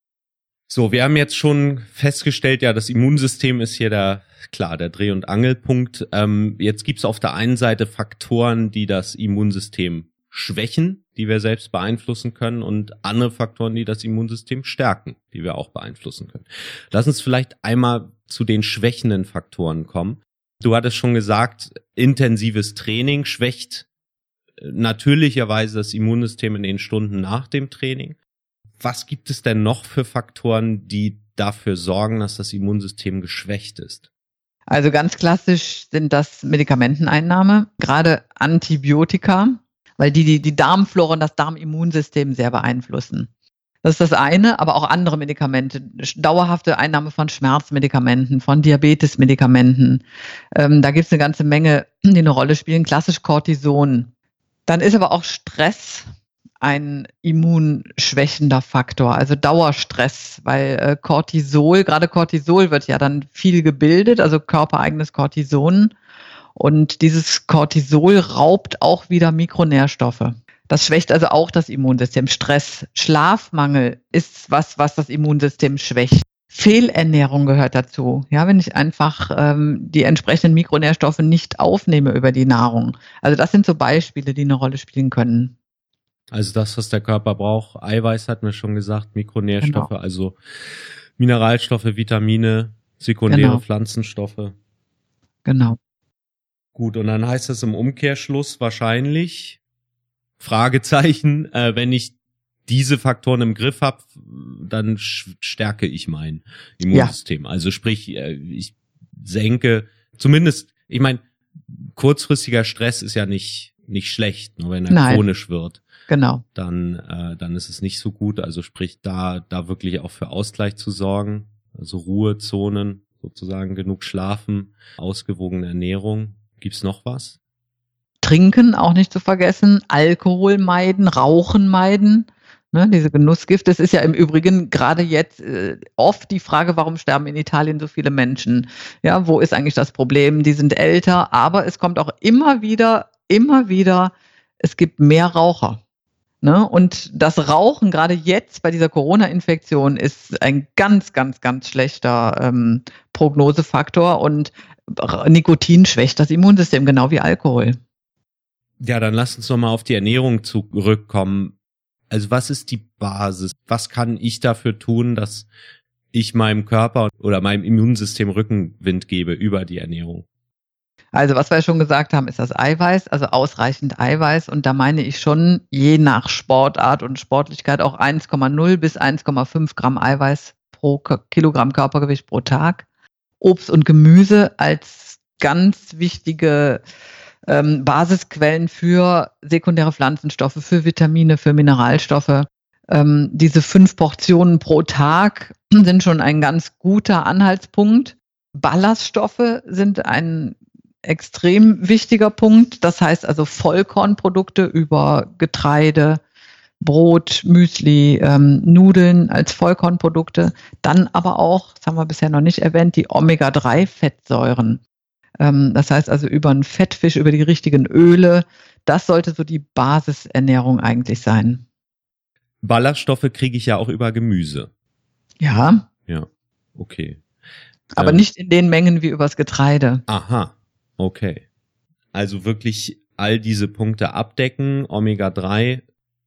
So, wir haben jetzt schon festgestellt, ja, das Immunsystem ist hier der, klar, der Dreh- und Angelpunkt. Ähm, jetzt gibt's auf der einen Seite Faktoren, die das Immunsystem schwächen, die wir selbst beeinflussen können und andere Faktoren, die das Immunsystem stärken, die wir auch beeinflussen können. Lass uns vielleicht einmal zu den schwächenden Faktoren kommen. Du hattest schon gesagt, intensives Training schwächt natürlicherweise das Immunsystem in den Stunden nach dem Training. Was gibt es denn noch für Faktoren, die dafür sorgen, dass das Immunsystem geschwächt ist? Also ganz klassisch sind das Medikamenteneinnahme, gerade Antibiotika, weil die, die die Darmflora und das Darmimmunsystem sehr beeinflussen. Das ist das eine, aber auch andere Medikamente, dauerhafte Einnahme von Schmerzmedikamenten, von Diabetesmedikamenten. Ähm, da gibt es eine ganze Menge, die eine Rolle spielen, klassisch Cortison. Dann ist aber auch Stress ein immunschwächender Faktor, also Dauerstress, weil äh, Cortisol, gerade Cortisol wird ja dann viel gebildet, also körpereigenes Cortison. Und dieses Cortisol raubt auch wieder Mikronährstoffe. Das schwächt also auch das Immunsystem. Stress, Schlafmangel ist was, was das Immunsystem schwächt. Fehlernährung gehört dazu. Ja, wenn ich einfach ähm, die entsprechenden Mikronährstoffe nicht aufnehme über die Nahrung. Also das sind so Beispiele, die eine Rolle spielen können. Also das, was der Körper braucht, Eiweiß hatten wir schon gesagt, Mikronährstoffe, Genau. also Mineralstoffe, Vitamine, sekundäre Genau. Pflanzenstoffe. Genau. Gut, und dann heißt das im Umkehrschluss wahrscheinlich, Fragezeichen, äh, wenn ich diese Faktoren im Griff habe, dann sch- stärke ich mein Immunsystem. Ja. Also sprich, äh, ich senke, zumindest, ich meine, kurzfristiger Stress ist ja nicht nicht schlecht, nur wenn er Nein. chronisch wird. Genau. Dann äh, dann ist es nicht so gut. Also sprich, da da wirklich auch für Ausgleich zu sorgen, also Ruhezonen sozusagen, genug schlafen, ausgewogene Ernährung. Gibt's noch was? Trinken auch nicht zu vergessen, Alkohol meiden, Rauchen meiden, ne, diese Genussgift. Das ist ja im Übrigen gerade jetzt äh, oft die Frage, warum sterben in Italien so viele Menschen? Ja, wo ist eigentlich das Problem? Die sind älter, aber es kommt auch immer wieder, immer wieder, es gibt mehr Raucher. Ne? Und das Rauchen gerade jetzt bei dieser Corona-Infektion ist ein ganz, ganz, ganz schlechter ähm, Prognosefaktor und Nikotin schwächt das Immunsystem, genau wie Alkohol. Ja, dann lass uns noch mal auf die Ernährung zurückkommen. Also was ist die Basis? Was kann ich dafür tun, dass ich meinem Körper oder meinem Immunsystem Rückenwind gebe über die Ernährung? Also was wir schon gesagt haben, ist das Eiweiß, also ausreichend Eiweiß. Und da meine ich schon je nach Sportart und Sportlichkeit auch eins Komma null bis eins Komma fünf Gramm Eiweiß pro Kilogramm Körpergewicht pro Tag. Obst und Gemüse als ganz wichtige ähm, Basisquellen für sekundäre Pflanzenstoffe, für Vitamine, für Mineralstoffe. Ähm, diese fünf Portionen pro Tag sind schon ein ganz guter Anhaltspunkt. Ballaststoffe sind ein extrem wichtiger Punkt. Das heißt also Vollkornprodukte über Getreide, Brot, Müsli, ähm, Nudeln als Vollkornprodukte. Dann aber auch, das haben wir bisher noch nicht erwähnt, die Omega drei Fettsäuren. Ähm, das heißt also über einen Fettfisch, über die richtigen Öle. Das sollte so die Basisernährung eigentlich sein. Ballaststoffe kriege ich ja auch über Gemüse. Ja. Ja, okay. Aber ähm, nicht in den Mengen wie übers Getreide. Aha, okay. Also wirklich all diese Punkte abdecken, Omega drei.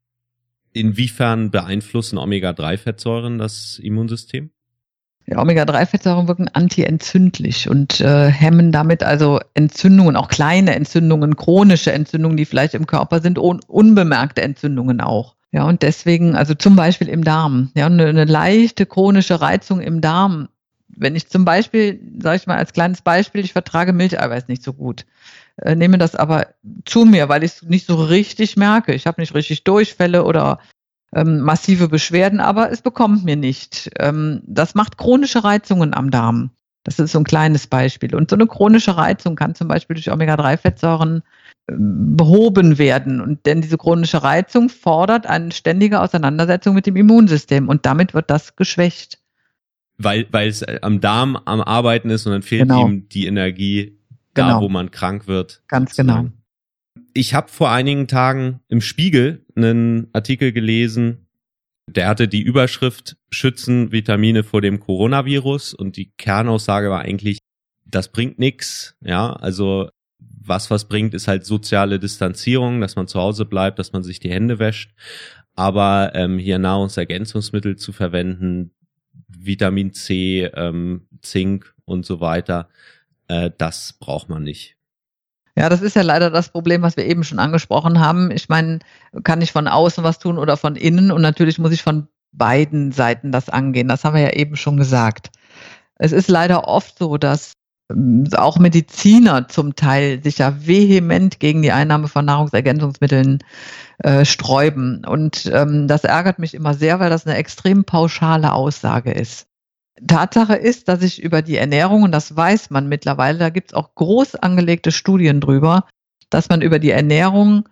Inwiefern beeinflussen Omega drei Fettsäuren das Immunsystem? Ja, Omega drei Fettsäuren wirken antientzündlich und äh, hemmen damit also Entzündungen, auch kleine Entzündungen, chronische Entzündungen, die vielleicht im Körper sind, un- unbemerkte Entzündungen auch. Ja, und deswegen, also zum Beispiel im Darm, ja, eine, eine leichte chronische Reizung im Darm. Wenn ich zum Beispiel, sage ich mal als kleines Beispiel, ich vertrage Milcheiweiß nicht so gut, äh, nehme das aber zu mir, weil ich es nicht so richtig merke. Ich habe nicht richtig Durchfälle oder ähm, massive Beschwerden, aber es bekommt mir nicht. Ähm, das macht chronische Reizungen am Darm. Das ist so ein kleines Beispiel. Und so eine chronische Reizung kann zum Beispiel durch Omega drei Fettsäuren äh, behoben werden. Und denn diese chronische Reizung fordert eine ständige Auseinandersetzung mit dem Immunsystem und damit wird das geschwächt. Weil, weil es am Darm am Arbeiten ist und dann fehlt genau. ihm die Energie da, genau. wo man krank wird. Ganz sozusagen. Genau. Ich habe vor einigen Tagen im Spiegel einen Artikel gelesen, der hatte die Überschrift Schützen Vitamine vor dem Coronavirus und die Kernaussage war eigentlich, das bringt nix. Ja, also was was bringt, ist halt soziale Distanzierung, dass man zu Hause bleibt, dass man sich die Hände wäscht. Aber ähm, hier Nahrungsergänzungsmittel zu verwenden, Vitamin C, ähm, Zink und so weiter, äh, das braucht man nicht. Ja, das ist ja leider das Problem, was wir eben schon angesprochen haben. Ich meine, kann ich von außen was tun oder von innen? Und natürlich muss ich von beiden Seiten das angehen. Das haben wir ja eben schon gesagt. Es ist leider oft so, dass ähm, auch Mediziner zum Teil sich ja vehement gegen die Einnahme von Nahrungsergänzungsmitteln äh, sträuben. Und ähm, das ärgert mich immer sehr, weil das eine extrem pauschale Aussage ist. Tatsache ist, dass ich über die Ernährung, und das weiß man mittlerweile, da gibt es auch groß angelegte Studien drüber, dass man über die Ernährung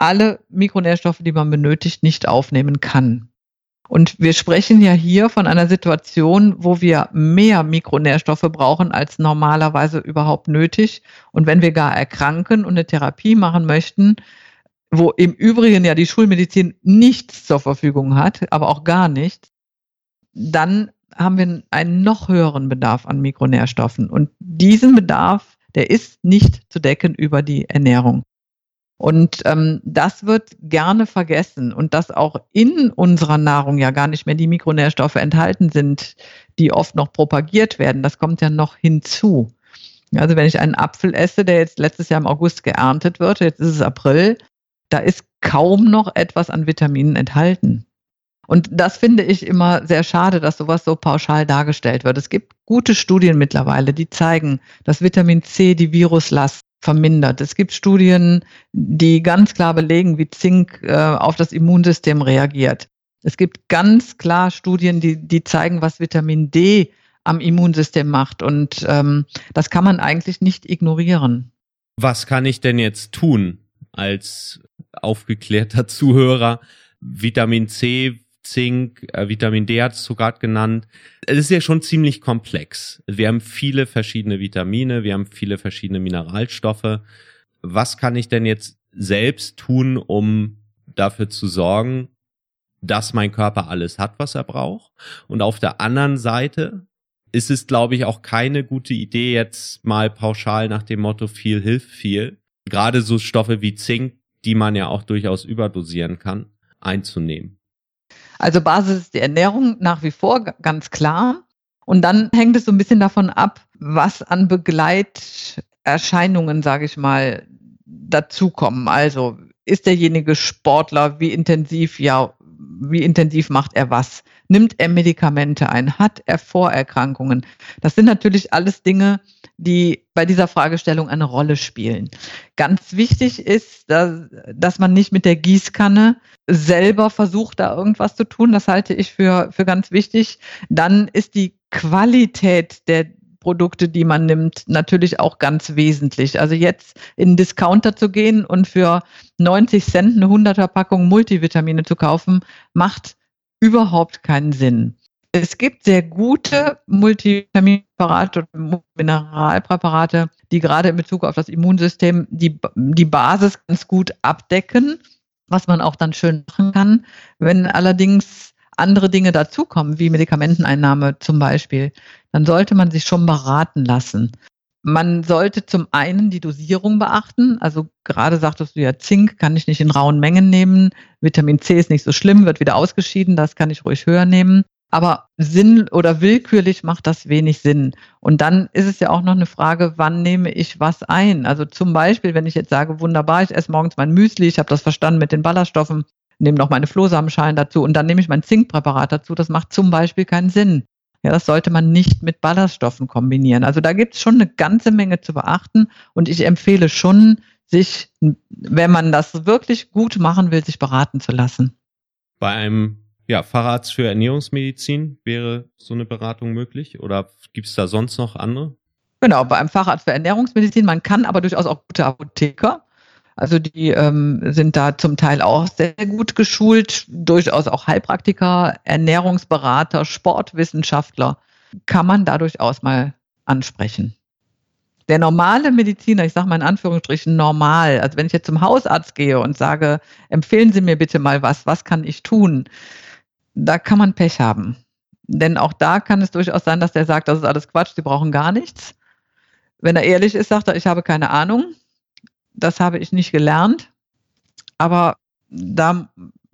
alle Mikronährstoffe, die man benötigt, nicht aufnehmen kann. Und wir sprechen ja hier von einer Situation, wo wir mehr Mikronährstoffe brauchen als normalerweise überhaupt nötig. Und wenn wir gar erkranken und eine Therapie machen möchten, wo im Übrigen ja die Schulmedizin nichts zur Verfügung hat, aber auch gar nichts, dann haben wir einen noch höheren Bedarf an Mikronährstoffen. Und diesen Bedarf, der ist nicht zu decken über die Ernährung. Und ähm, das wird gerne vergessen und dass auch in unserer Nahrung ja gar nicht mehr die Mikronährstoffe enthalten sind, die oft noch propagiert werden. Das kommt ja noch hinzu. Also wenn ich einen Apfel esse, der jetzt letztes Jahr im August geerntet wird, jetzt ist es April, da ist kaum noch etwas an Vitaminen enthalten. Und das finde ich immer sehr schade, dass sowas so pauschal dargestellt wird. Es gibt gute Studien mittlerweile, die zeigen, dass Vitamin C die Viruslast vermindert. Es gibt Studien, die ganz klar belegen, wie Zink äh, auf das Immunsystem reagiert. Es gibt ganz klar Studien, die, die zeigen, was Vitamin D am Immunsystem macht. Und ähm, das kann man eigentlich nicht ignorieren. Was kann ich denn jetzt tun als aufgeklärter Zuhörer? Vitamin C, Zink, äh, Vitamin D hast du gerade genannt. Es ist ja schon ziemlich komplex. Wir haben viele verschiedene Vitamine, wir haben viele verschiedene Mineralstoffe. Was kann ich denn jetzt selbst tun, um dafür zu sorgen, dass mein Körper alles hat, was er braucht? Und auf der anderen Seite ist es, glaube ich, auch keine gute Idee, jetzt mal pauschal nach dem Motto viel hilft viel, gerade so Stoffe wie Zink, die man ja auch durchaus überdosieren kann, einzunehmen. Also Basis ist die Ernährung nach wie vor, ganz klar. Und dann hängt es so ein bisschen davon ab, was an Begleiterscheinungen, sage ich mal, dazukommen. Also ist derjenige Sportler, wie intensiv, ja, wie intensiv macht er was? Nimmt er Medikamente ein? Hat er Vorerkrankungen? Das sind natürlich alles Dinge, die bei dieser Fragestellung eine Rolle spielen. Ganz wichtig ist, dass, dass man nicht mit der Gießkanne selber versucht, da irgendwas zu tun. Das halte ich für, für ganz wichtig. Dann ist die Qualität der Produkte, die man nimmt, natürlich auch ganz wesentlich. Also jetzt in den Discounter zu gehen und für neunzig Cent eine hunderter Packung Multivitamine zu kaufen, macht überhaupt keinen Sinn. Es gibt sehr gute Multivitaminpräparate und Mineralpräparate, die gerade in Bezug auf das Immunsystem die, die Basis ganz gut abdecken, was man auch dann schön machen kann. Wenn allerdings andere Dinge dazukommen, wie Medikamenteneinnahme zum Beispiel, dann sollte man sich schon beraten lassen. Man sollte zum einen die Dosierung beachten, also gerade sagtest du ja, Zink kann ich nicht in rauen Mengen nehmen, Vitamin C ist nicht so schlimm, wird wieder ausgeschieden, das kann ich ruhig höher nehmen. Aber Sinn oder willkürlich macht das wenig Sinn. Und dann ist es ja auch noch eine Frage, wann nehme ich was ein? Also zum Beispiel, wenn ich jetzt sage, wunderbar, ich esse morgens mein Müsli, ich habe das verstanden mit den Ballaststoffen, nehme noch meine Flohsamenschalen dazu und dann nehme ich mein Zinkpräparat dazu. Das macht zum Beispiel keinen Sinn. Ja, das sollte man nicht mit Ballaststoffen kombinieren. Also da gibt es schon eine ganze Menge zu beachten. Und ich empfehle schon, sich, wenn man das wirklich gut machen will, sich beraten zu lassen. Bei einem Ja, Facharzt für Ernährungsmedizin wäre so eine Beratung möglich oder gibt es da sonst noch andere? Genau, bei einem Facharzt für Ernährungsmedizin. Man kann aber durchaus auch gute Apotheker. Also die ähm, sind da zum Teil auch sehr gut geschult, durchaus auch Heilpraktiker, Ernährungsberater, Sportwissenschaftler. Kann man da durchaus mal ansprechen. Der normale Mediziner, ich sage mal in Anführungsstrichen normal, also wenn ich jetzt zum Hausarzt gehe und sage, empfehlen Sie mir bitte mal was, was kann ich tun? Da kann man Pech haben. Denn auch da kann es durchaus sein, dass der sagt, das ist alles Quatsch, Sie brauchen gar nichts. Wenn er ehrlich ist, sagt er, ich habe keine Ahnung. Das habe ich nicht gelernt. Aber da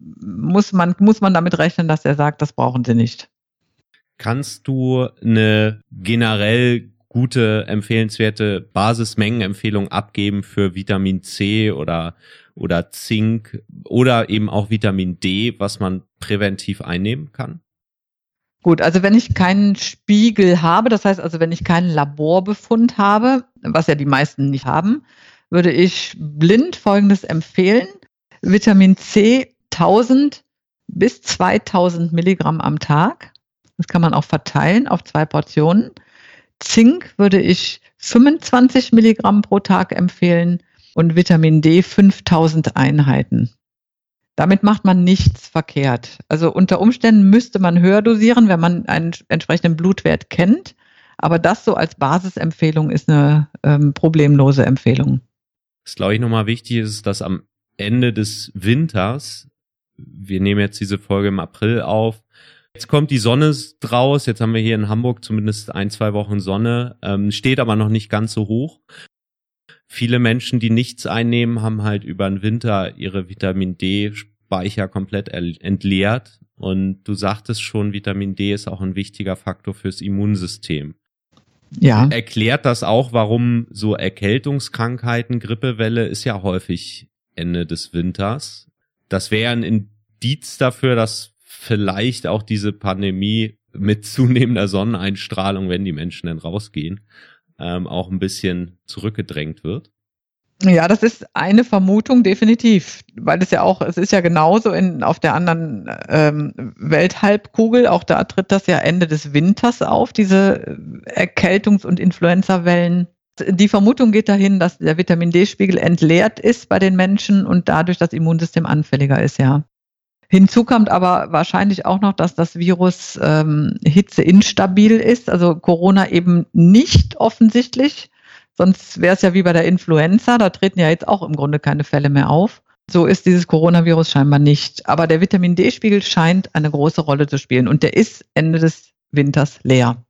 muss man, muss man damit rechnen, dass er sagt, das brauchen Sie nicht. Kannst du eine generell gute, empfehlenswerte Basismengenempfehlung abgeben für Vitamin C oder, oder Zink oder eben auch Vitamin D, was man präventiv einnehmen kann? Gut, also wenn ich keinen Spiegel habe, das heißt also, wenn ich keinen Laborbefund habe, was ja die meisten nicht haben, würde ich blind Folgendes empfehlen. Vitamin C tausend bis zweitausend Milligramm am Tag. Das kann man auch verteilen auf zwei Portionen. Zink würde ich fünfundzwanzig Milligramm pro Tag empfehlen und Vitamin D fünftausend Einheiten. Damit macht man nichts verkehrt. Also unter Umständen müsste man höher dosieren, wenn man einen entsprechenden Blutwert kennt. Aber das so als Basisempfehlung ist eine ähm, problemlose Empfehlung. Was, glaube ich, nochmal wichtig ist, dass am Ende des Winters, wir nehmen jetzt diese Folge im April auf, jetzt kommt die Sonne draus, jetzt haben wir hier in Hamburg zumindest ein, zwei Wochen Sonne, ähm, steht aber noch nicht ganz so hoch. Viele Menschen, die nichts einnehmen, haben halt über den Winter ihre Vitamin-D-Speicher komplett entleert. Und du sagtest schon, Vitamin D ist auch ein wichtiger Faktor fürs Immunsystem. Ja. Erklärt das auch, warum so Erkältungskrankheiten, Grippewelle ist ja häufig Ende des Winters. Das wäre ein Indiz dafür, dass vielleicht auch diese Pandemie mit zunehmender Sonneneinstrahlung, wenn die Menschen dann rausgehen, ähm, auch ein bisschen zurückgedrängt wird. Ja, das ist eine Vermutung, definitiv, weil es ja auch, es ist ja genauso in, auf der anderen ähm, Welthalbkugel, auch da tritt das ja Ende des Winters auf, diese Erkältungs- und Influenza-Wellen. Die Vermutung geht dahin, dass der Vitamin-D-Spiegel entleert ist bei den Menschen und dadurch das Immunsystem anfälliger ist, ja. Hinzu kommt aber wahrscheinlich auch noch, dass das Virus ähm, hitzeinstabil ist, also Corona eben nicht offensichtlich. Sonst wäre es ja wie bei der Influenza, da treten ja jetzt auch im Grunde keine Fälle mehr auf. So ist dieses Coronavirus scheinbar nicht. Aber der Vitamin-D-Spiegel scheint eine große Rolle zu spielen und der ist Ende des Winters leer.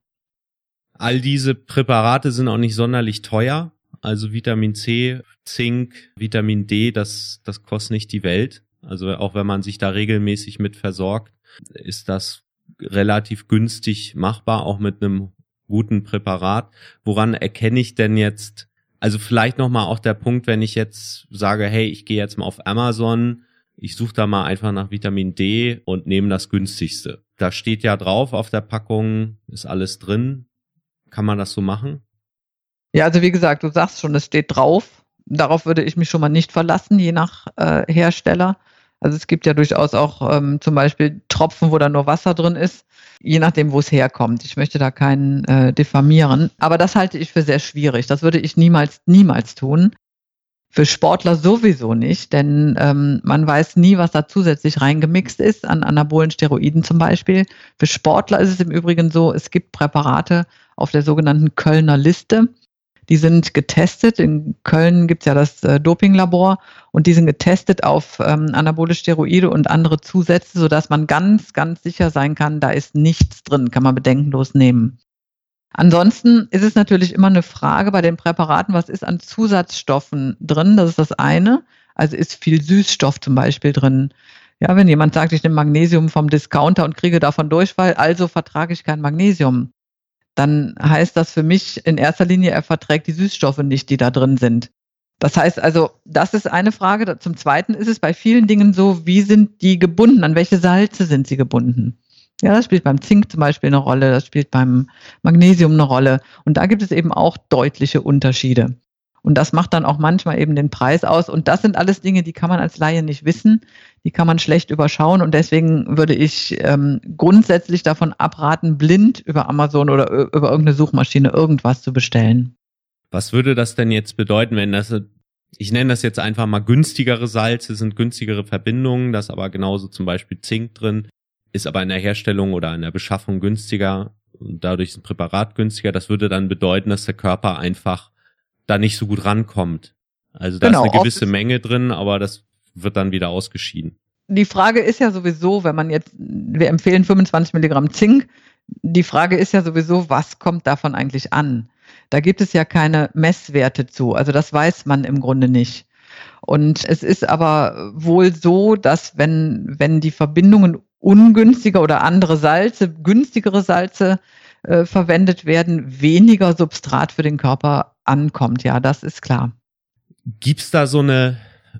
All diese Präparate sind auch nicht sonderlich teuer. Also Vitamin C, Zink, Vitamin D, das, das kostet nicht die Welt. Also auch wenn man sich da regelmäßig mit versorgt, ist das relativ günstig machbar, auch mit einem guten Präparat. Woran erkenne ich denn jetzt, also vielleicht nochmal auch der Punkt, wenn ich jetzt sage, hey, ich gehe jetzt mal auf Amazon, ich suche da mal einfach nach Vitamin D und nehme das günstigste. Da steht ja drauf auf der Packung, ist alles drin. Kann man das so machen? Ja, also wie gesagt, du sagst schon, es steht drauf. Darauf würde ich mich schon mal nicht verlassen, je nach äh, Hersteller. Also es gibt ja durchaus auch ähm, zum Beispiel Tropfen, wo da nur Wasser drin ist, je nachdem, wo es herkommt. Ich möchte da keinen äh, diffamieren. Aber das halte ich für sehr schwierig. Das würde ich niemals, niemals tun. Für Sportler sowieso nicht, denn ähm, man weiß nie, was da zusätzlich reingemixt ist, an anabolen Steroiden zum Beispiel. Für Sportler ist es im Übrigen so, es gibt Präparate auf der sogenannten Kölner Liste. Die sind getestet. In Köln gibt's ja das äh, Dopinglabor und die sind getestet auf ähm, anabole Steroide und andere Zusätze, sodass man ganz, ganz sicher sein kann, da ist nichts drin, kann man bedenkenlos nehmen. Ansonsten ist es natürlich immer eine Frage bei den Präparaten, was ist an Zusatzstoffen drin? Das ist das eine. Also ist viel Süßstoff zum Beispiel drin. Ja, wenn jemand sagt, ich nehme Magnesium vom Discounter und kriege davon Durchfall, also vertrage ich kein Magnesium, dann heißt das für mich in erster Linie, er verträgt die Süßstoffe nicht, die da drin sind. Das heißt also, das ist eine Frage. Zum Zweiten ist es bei vielen Dingen so, wie sind die gebunden? An welche Salze sind sie gebunden? Ja, das spielt beim Zink zum Beispiel eine Rolle, das spielt beim Magnesium eine Rolle. Und da gibt es eben auch deutliche Unterschiede. Und das macht dann auch manchmal eben den Preis aus. Und das sind alles Dinge, die kann man als Laie nicht wissen. Die kann man schlecht überschauen. Und deswegen würde ich ähm, grundsätzlich davon abraten, blind über Amazon oder über irgendeine Suchmaschine irgendwas zu bestellen. Was würde das denn jetzt bedeuten, wenn das, ich nenne das jetzt einfach mal günstigere Salze, sind günstigere Verbindungen, da ist aber genauso zum Beispiel Zink drin, ist aber in der Herstellung oder in der Beschaffung günstiger und dadurch ist ein Präparat günstiger. Das würde dann bedeuten, dass der Körper einfach da nicht so gut rankommt. Also da genau, ist eine gewisse Menge drin, aber das wird dann wieder ausgeschieden. Die Frage ist ja sowieso, wenn man jetzt, wir empfehlen fünfundzwanzig Milligramm Zink, die Frage ist ja sowieso, was kommt davon eigentlich an? Da gibt es ja keine Messwerte zu, also das weiß man im Grunde nicht. Und es ist aber wohl so, dass wenn, wenn die Verbindungen ungünstiger oder andere Salze, günstigere Salze äh, verwendet werden, weniger Substrat für den Körper ankommt. Ja, das ist klar. Gibt's da so eine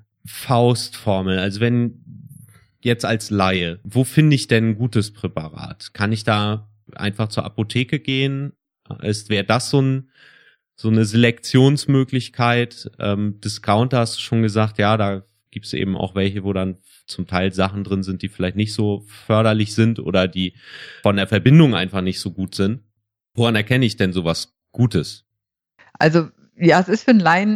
Faustformel? Also wenn jetzt als Laie, wo finde ich denn ein gutes Präparat? Kann ich da einfach zur Apotheke gehen? Ist, wäre das so ein so eine Selektionsmöglichkeit? Ähm, Discounter hast du schon gesagt, ja, da gibt's eben auch welche, wo dann zum Teil Sachen drin sind, die vielleicht nicht so förderlich sind oder die von der Verbindung einfach nicht so gut sind. Woran erkenne ich denn sowas Gutes? Also ja, es ist für einen Laien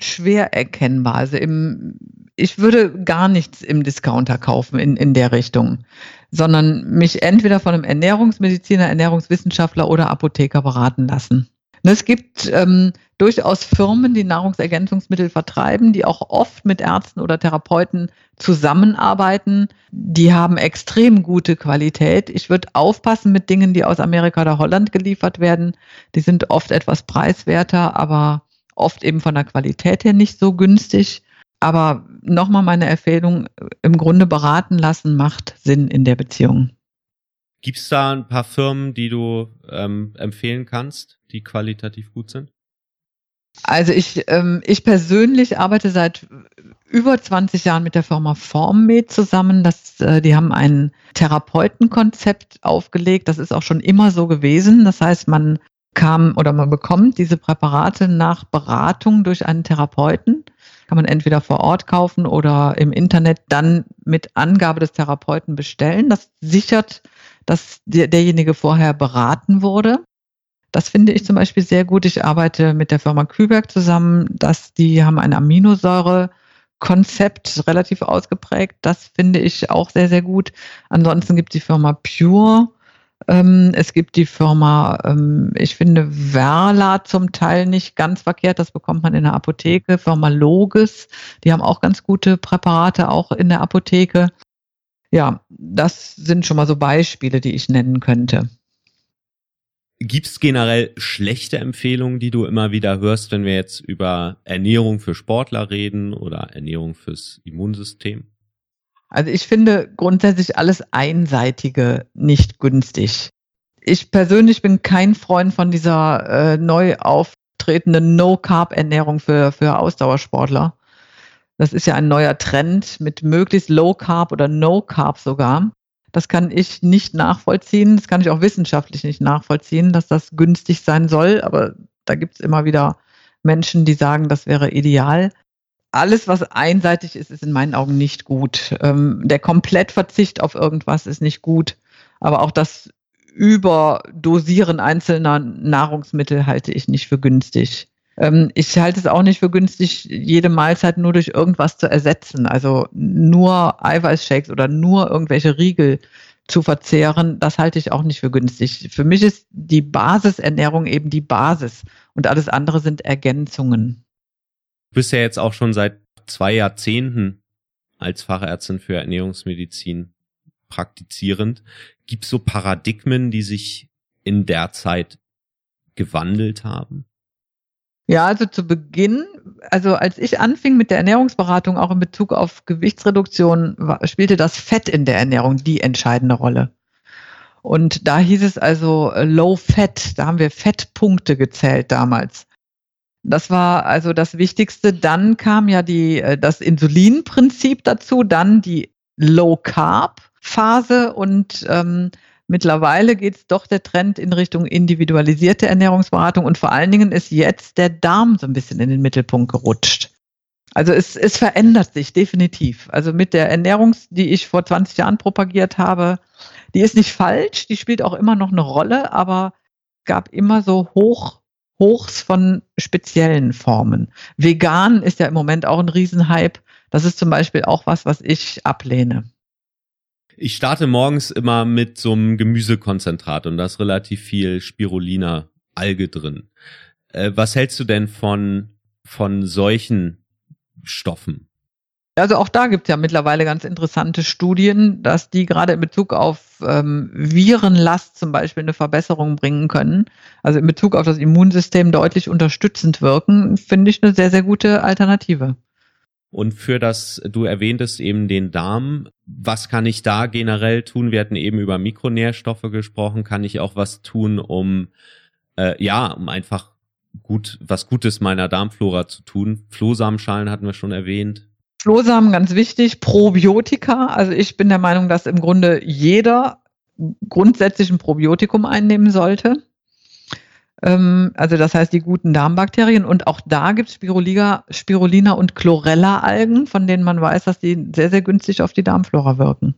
schwer erkennbar. Also im, ich würde gar nichts im Discounter kaufen in, in der Richtung, sondern mich entweder von einem Ernährungsmediziner, Ernährungswissenschaftler oder Apotheker beraten lassen. Und es gibt ähm, durchaus Firmen, die Nahrungsergänzungsmittel vertreiben, die auch oft mit Ärzten oder Therapeuten zusammenarbeiten. Die haben extrem gute Qualität. Ich würde aufpassen mit Dingen, die aus Amerika oder Holland geliefert werden. Die sind oft etwas preiswerter, aber oft eben von der Qualität her nicht so günstig. Aber nochmal meine Empfehlung, im Grunde beraten lassen macht Sinn in der Beziehung. Gibt es da ein paar Firmen, die du ähm, empfehlen kannst, die qualitativ gut sind? Also ich, ähm, ich persönlich arbeite seit über zwanzig Jahren mit der Firma Formmed zusammen. Das, äh, die haben ein Therapeutenkonzept aufgelegt. Das ist auch schon immer so gewesen. Das heißt, man kam oder man bekommt diese Präparate nach Beratung durch einen Therapeuten. Kann man entweder vor Ort kaufen oder im Internet dann mit Angabe des Therapeuten bestellen. Das sichert, dass der, derjenige vorher beraten wurde. Das finde ich zum Beispiel sehr gut. Ich arbeite mit der Firma Kühlberg zusammen. Dass die haben ein Aminosäure-Konzept relativ ausgeprägt. Das finde ich auch sehr, sehr gut. Ansonsten gibt es die Firma Pure. Ähm, es gibt die Firma, ähm, ich finde Verla zum Teil nicht ganz verkehrt. Das bekommt man in der Apotheke. Firma Logis, die haben auch ganz gute Präparate auch in der Apotheke. Ja, das sind schon mal so Beispiele, die ich nennen könnte. Gibt es generell schlechte Empfehlungen, die du immer wieder hörst, wenn wir jetzt über Ernährung für Sportler reden oder Ernährung fürs Immunsystem? Also ich finde grundsätzlich alles Einseitige nicht günstig. Ich persönlich bin kein Freund von dieser äh, neu auftretenden No-Carb-Ernährung für, für Ausdauersportler. Das ist ja ein neuer Trend mit möglichst Low-Carb oder No-Carb sogar. Das kann ich nicht nachvollziehen. Das kann ich auch wissenschaftlich nicht nachvollziehen, dass das günstig sein soll. Aber da gibt es immer wieder Menschen, die sagen, das wäre ideal. Alles, was einseitig ist, ist in meinen Augen nicht gut. Ähm, der Komplettverzicht auf irgendwas ist nicht gut. Aber auch das Überdosieren einzelner Nahrungsmittel halte ich nicht für günstig. Ähm, ich halte es auch nicht für günstig, jede Mahlzeit nur durch irgendwas zu ersetzen. Also nur Eiweißshakes oder nur irgendwelche Riegel zu verzehren, das halte ich auch nicht für günstig. Für mich ist die Basisernährung eben die Basis und alles andere sind Ergänzungen. Du bist ja jetzt auch schon seit zwei Jahrzehnten als Fachärztin für Ernährungsmedizin praktizierend. Gibt es so Paradigmen, die sich in der Zeit gewandelt haben? Ja, also zu Beginn, also als ich anfing mit der Ernährungsberatung, auch in Bezug auf Gewichtsreduktion, war, spielte das Fett in der Ernährung die entscheidende Rolle. Und da hieß es also Low Fat, da haben wir Fettpunkte gezählt damals. Das war also das Wichtigste. Dann kam ja die, das Insulinprinzip dazu, dann die Low-Carb-Phase und ähm, mittlerweile geht es doch der Trend in Richtung individualisierte Ernährungsberatung und vor allen Dingen ist jetzt der Darm so ein bisschen in den Mittelpunkt gerutscht. Also es, es verändert sich definitiv. Also mit der Ernährung, die ich vor zwanzig Jahren propagiert habe, die ist nicht falsch, die spielt auch immer noch eine Rolle, aber es gab immer so hoch Hochs von speziellen Formen. Vegan ist ja im Moment auch ein Riesenhype. Das ist zum Beispiel auch was, was ich ablehne. Ich starte morgens immer mit so einem Gemüsekonzentrat und da ist relativ viel Spirulina, Alge drin. Äh, was hältst du denn von, von solchen Stoffen? Also auch da gibt es ja mittlerweile ganz interessante Studien, dass die gerade in Bezug auf ähm, Virenlast zum Beispiel eine Verbesserung bringen können. Also in Bezug auf das Immunsystem deutlich unterstützend wirken, finde ich eine sehr, sehr gute Alternative. Und für das, du erwähntest eben den Darm, was kann ich da generell tun? Wir hatten eben über Mikronährstoffe gesprochen. Kann ich auch was tun, um äh, ja, um einfach gut was Gutes meiner Darmflora zu tun? Flohsamenschalen hatten wir schon erwähnt. Flohsamen, ganz wichtig, Probiotika. Also ich bin der Meinung, dass im Grunde jeder grundsätzlich ein Probiotikum einnehmen sollte. Ähm, also das heißt die guten Darmbakterien. Und auch da gibt es Spirulina, Spirulina und Chlorella-Algen, von denen man weiß, dass die sehr, sehr günstig auf die Darmflora wirken.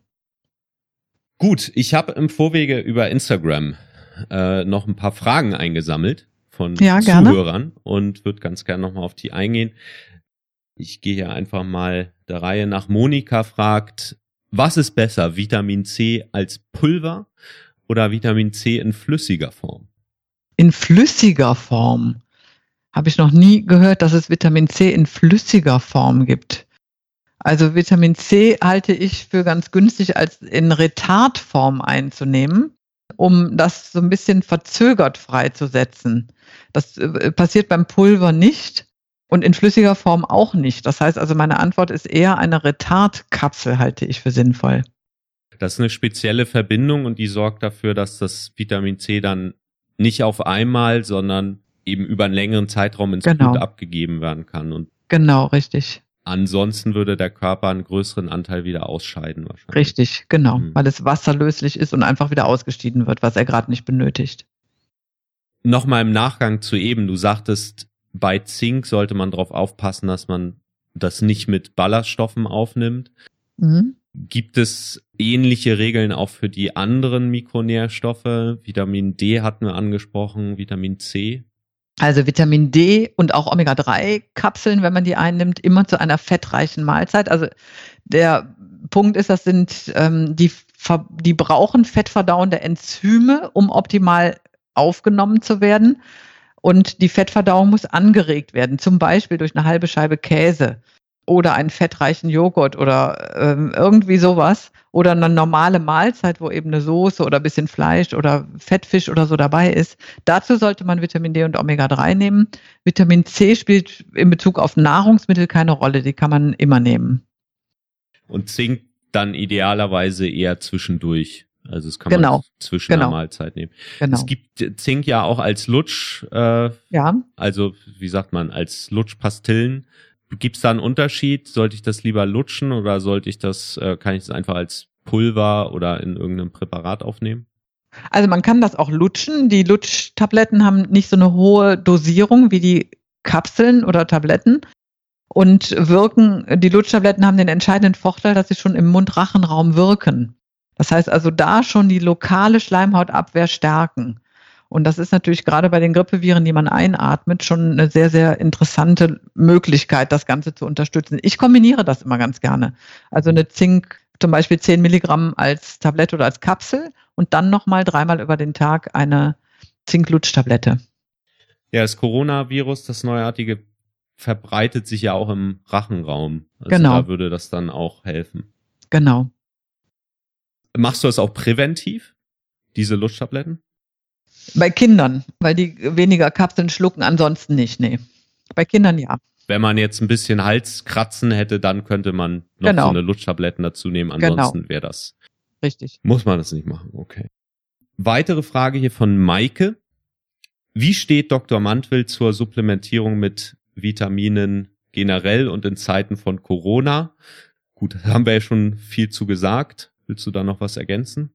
Gut, ich habe im Vorwege über Instagram äh, noch ein paar Fragen eingesammelt von ja, Zuhörern und würde ganz gerne nochmal auf die eingehen. Ich gehe hier einfach mal der Reihe nach. Monika fragt, was ist besser, Vitamin C als Pulver oder Vitamin C in flüssiger Form? In flüssiger Form habe ich noch nie gehört, dass es Vitamin C in flüssiger Form gibt. Also Vitamin C halte ich für ganz günstig als in Retardform einzunehmen, um das so ein bisschen verzögert freizusetzen. Das äh, passiert beim Pulver nicht und in flüssiger Form auch nicht. Das heißt also, meine Antwort ist eher eine Retardkapsel halte ich für sinnvoll. Das ist eine spezielle Verbindung und die sorgt dafür, dass das Vitamin C dann nicht auf einmal, sondern eben über einen längeren Zeitraum ins Genau. Blut abgegeben werden kann. Und Genau, richtig. ansonsten würde der Körper einen größeren Anteil wieder ausscheiden wahrscheinlich. Richtig, genau, Mhm. weil es wasserlöslich ist und einfach wieder ausgeschieden wird, was er gerade nicht benötigt. Nochmal im Nachgang zu eben, du sagtest, bei Zink sollte man darauf aufpassen, dass man das nicht mit Ballaststoffen aufnimmt. Mhm. Gibt es ähnliche Regeln auch für die anderen Mikronährstoffe? Vitamin D hatten wir angesprochen, Vitamin C. Also Vitamin D und auch Omega drei Kapseln, wenn man die einnimmt, immer zu einer fettreichen Mahlzeit. Also der Punkt ist, das sind ähm, die, die brauchen fettverdauende Enzyme, um optimal aufgenommen zu werden. Und die Fettverdauung muss angeregt werden, zum Beispiel durch eine halbe Scheibe Käse oder einen fettreichen Joghurt oder ähm, irgendwie sowas. Oder eine normale Mahlzeit, wo eben eine Soße oder ein bisschen Fleisch oder Fettfisch oder so dabei ist. Dazu sollte man Vitamin D und Omega drei nehmen. Vitamin C spielt in Bezug auf Nahrungsmittel keine Rolle, die kann man immer nehmen. Und Zink dann idealerweise eher zwischendurch. Also das kann Genau. man zwischen Genau. der Mahlzeit nehmen. Genau. Es gibt Zink ja auch als Lutsch, äh, Ja. also wie sagt man, als Lutschpastillen. Gibt es da einen Unterschied? Sollte ich das lieber lutschen oder sollte ich das, äh, kann ich das einfach als Pulver oder in irgendeinem Präparat aufnehmen? Also man kann das auch lutschen. Die Lutschtabletten haben nicht so eine hohe Dosierung wie die Kapseln oder Tabletten und wirken, die Lutschtabletten haben den entscheidenden Vorteil, dass sie schon im Mund-Rachenraum wirken. Das heißt also da schon die lokale Schleimhautabwehr stärken. Und das ist natürlich gerade bei den Grippeviren, die man einatmet, schon eine sehr, sehr interessante Möglichkeit, das Ganze zu unterstützen. Ich kombiniere das immer ganz gerne. Also eine Zink, zum Beispiel zehn Milligramm als Tablette oder als Kapsel und dann nochmal dreimal über den Tag eine Zink-Lutschtablette. Ja, das Coronavirus, das Neuartige, verbreitet sich ja auch im Rachenraum. Also Genau. da würde das dann auch helfen. Genau. Machst du das auch präventiv, diese Lutschtabletten? Bei Kindern, weil die weniger Kapseln schlucken, ansonsten nicht, nee. Bei Kindern ja. Wenn man jetzt ein bisschen Halskratzen hätte, dann könnte man noch Genau. so eine Lutschtabletten dazu nehmen. Ansonsten Genau. wäre das, Richtig. muss man das nicht machen. Okay. Weitere Frage hier von Maike. Wie steht Doktor Mantwil zur Supplementierung mit Vitaminen generell und in Zeiten von Corona? Gut, da haben wir ja schon viel zu gesagt. Willst du da noch was ergänzen?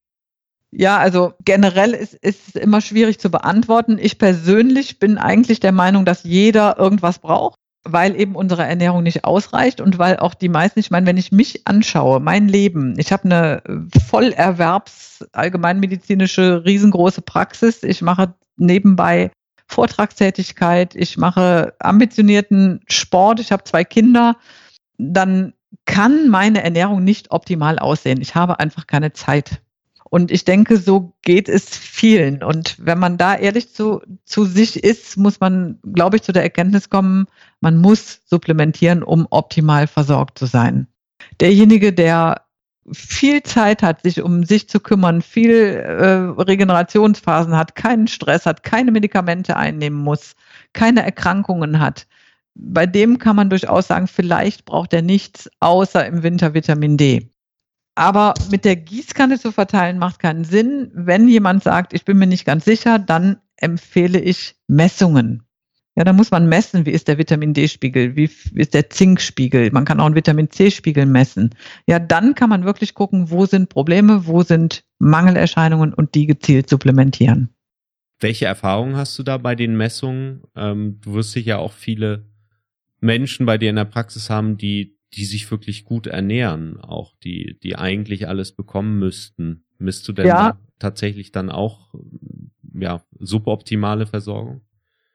Ja, also generell ist, ist es immer schwierig zu beantworten. Ich persönlich bin eigentlich der Meinung, dass jeder irgendwas braucht, weil eben unsere Ernährung nicht ausreicht und weil auch die meisten, ich meine, wenn ich mich anschaue, mein Leben, ich habe eine vollerwerbs allgemeinmedizinische riesengroße Praxis, ich mache nebenbei Vortragstätigkeit, ich mache ambitionierten Sport, ich habe zwei Kinder, dann kann meine Ernährung nicht optimal aussehen. Ich habe einfach keine Zeit. Und ich denke, so geht es vielen. Und wenn man da ehrlich zu, zu sich ist, muss man, glaube ich, zu der Erkenntnis kommen, man muss supplementieren, um optimal versorgt zu sein. Derjenige, der viel Zeit hat, sich um sich zu kümmern, viel äh, Regenerationsphasen hat, keinen Stress hat, keine Medikamente einnehmen muss, keine Erkrankungen hat, bei dem kann man durchaus sagen, vielleicht braucht er nichts außer im Winter Vitamin D. Aber mit der Gießkanne zu verteilen macht keinen Sinn. Wenn jemand sagt, ich bin mir nicht ganz sicher, dann empfehle ich Messungen. Ja, da muss man messen, wie ist der Vitamin D-Spiegel, wie ist der Zinkspiegel. Man kann auch einen Vitamin C-Spiegel messen. Ja, dann kann man wirklich gucken, wo sind Probleme, wo sind Mangelerscheinungen und die gezielt supplementieren. Welche Erfahrungen hast du da bei den Messungen? Ähm, du wirst sicher auch viele Menschen bei dir in der Praxis haben, die die sich wirklich gut ernähren, auch die die eigentlich alles bekommen müssten. Misst du denn Ja. da tatsächlich dann auch ja suboptimale Versorgung?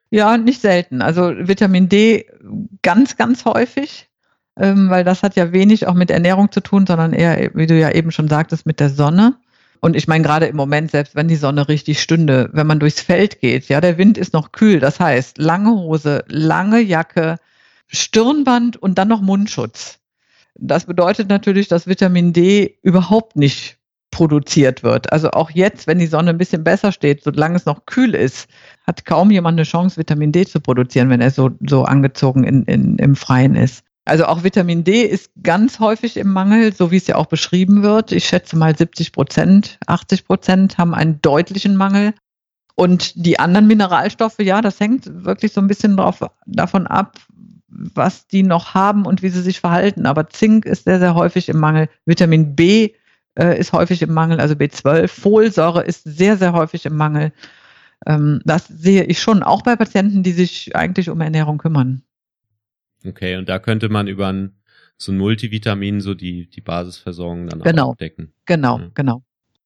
Ja, nicht selten. Also Vitamin D ganz, ganz häufig, ähm, weil das hat ja wenig auch mit Ernährung zu tun, sondern eher, wie du ja eben schon sagtest, mit der Sonne. Und ich meine, gerade im Moment, selbst wenn die Sonne richtig stünde, wenn man durchs Feld geht, ja, der Wind ist noch kühl. Das heißt, lange Hose, lange Jacke, Stirnband und dann noch Mundschutz. Das bedeutet natürlich, dass Vitamin D überhaupt nicht produziert wird. Also auch jetzt, wenn die Sonne ein bisschen besser steht, solange es noch kühl ist, hat kaum jemand eine Chance, Vitamin D zu produzieren, wenn er so, so angezogen in, in, im Freien ist. Also auch Vitamin D ist ganz häufig im Mangel, so wie es ja auch beschrieben wird. Ich schätze mal siebzig Prozent, achtzig Prozent haben einen deutlichen Mangel. Und die anderen Mineralstoffe, ja, das hängt wirklich so ein bisschen drauf, davon ab, was die noch haben und wie sie sich verhalten. Aber Zink ist sehr, sehr häufig im Mangel. Vitamin B äh, ist häufig im Mangel, also B zwölf. Folsäure ist sehr, sehr häufig im Mangel. Ähm, das sehe ich schon, auch bei Patienten, die sich eigentlich um Ernährung kümmern. Okay, und da könnte man über ein, so ein Multivitamin so die, die Basisversorgung dann genau. auch abdecken. Genau, ja. genau.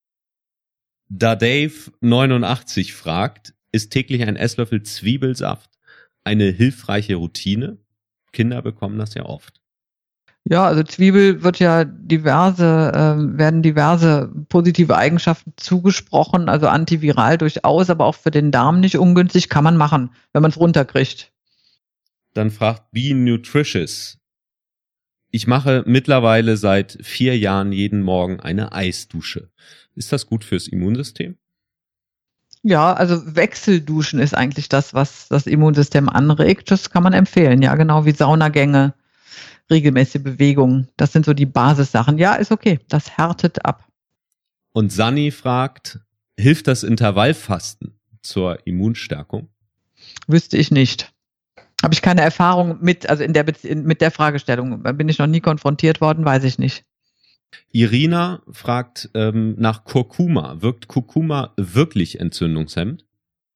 Da Dave neunundachtzig fragt, ist täglich ein Esslöffel Zwiebelsaft eine hilfreiche Routine? Kinder bekommen das ja oft. Ja, also Zwiebel wird ja diverse, äh, werden diverse positive Eigenschaften zugesprochen, also antiviral durchaus, aber auch für den Darm nicht ungünstig, kann man machen, wenn man es runterkriegt. Dann fragt Be Nutritious. Ich mache mittlerweile seit vier Jahren jeden Morgen eine Eisdusche. Ist das gut fürs Immunsystem? Ja, also Wechselduschen ist eigentlich das, was das Immunsystem anregt. Das kann man empfehlen, ja, genau wie Saunagänge, regelmäßige Bewegung. Das sind so die Basissachen. Ja, ist okay, das härtet ab. Und Sani fragt, hilft das Intervallfasten zur Immunstärkung? Wüsste ich nicht. Habe ich keine Erfahrung mit, also in der Bezie- mit der Fragestellung. Bin ich noch nie konfrontiert worden, weiß ich nicht. Irina fragt ähm, nach Kurkuma. Wirkt Kurkuma wirklich entzündungshemmend?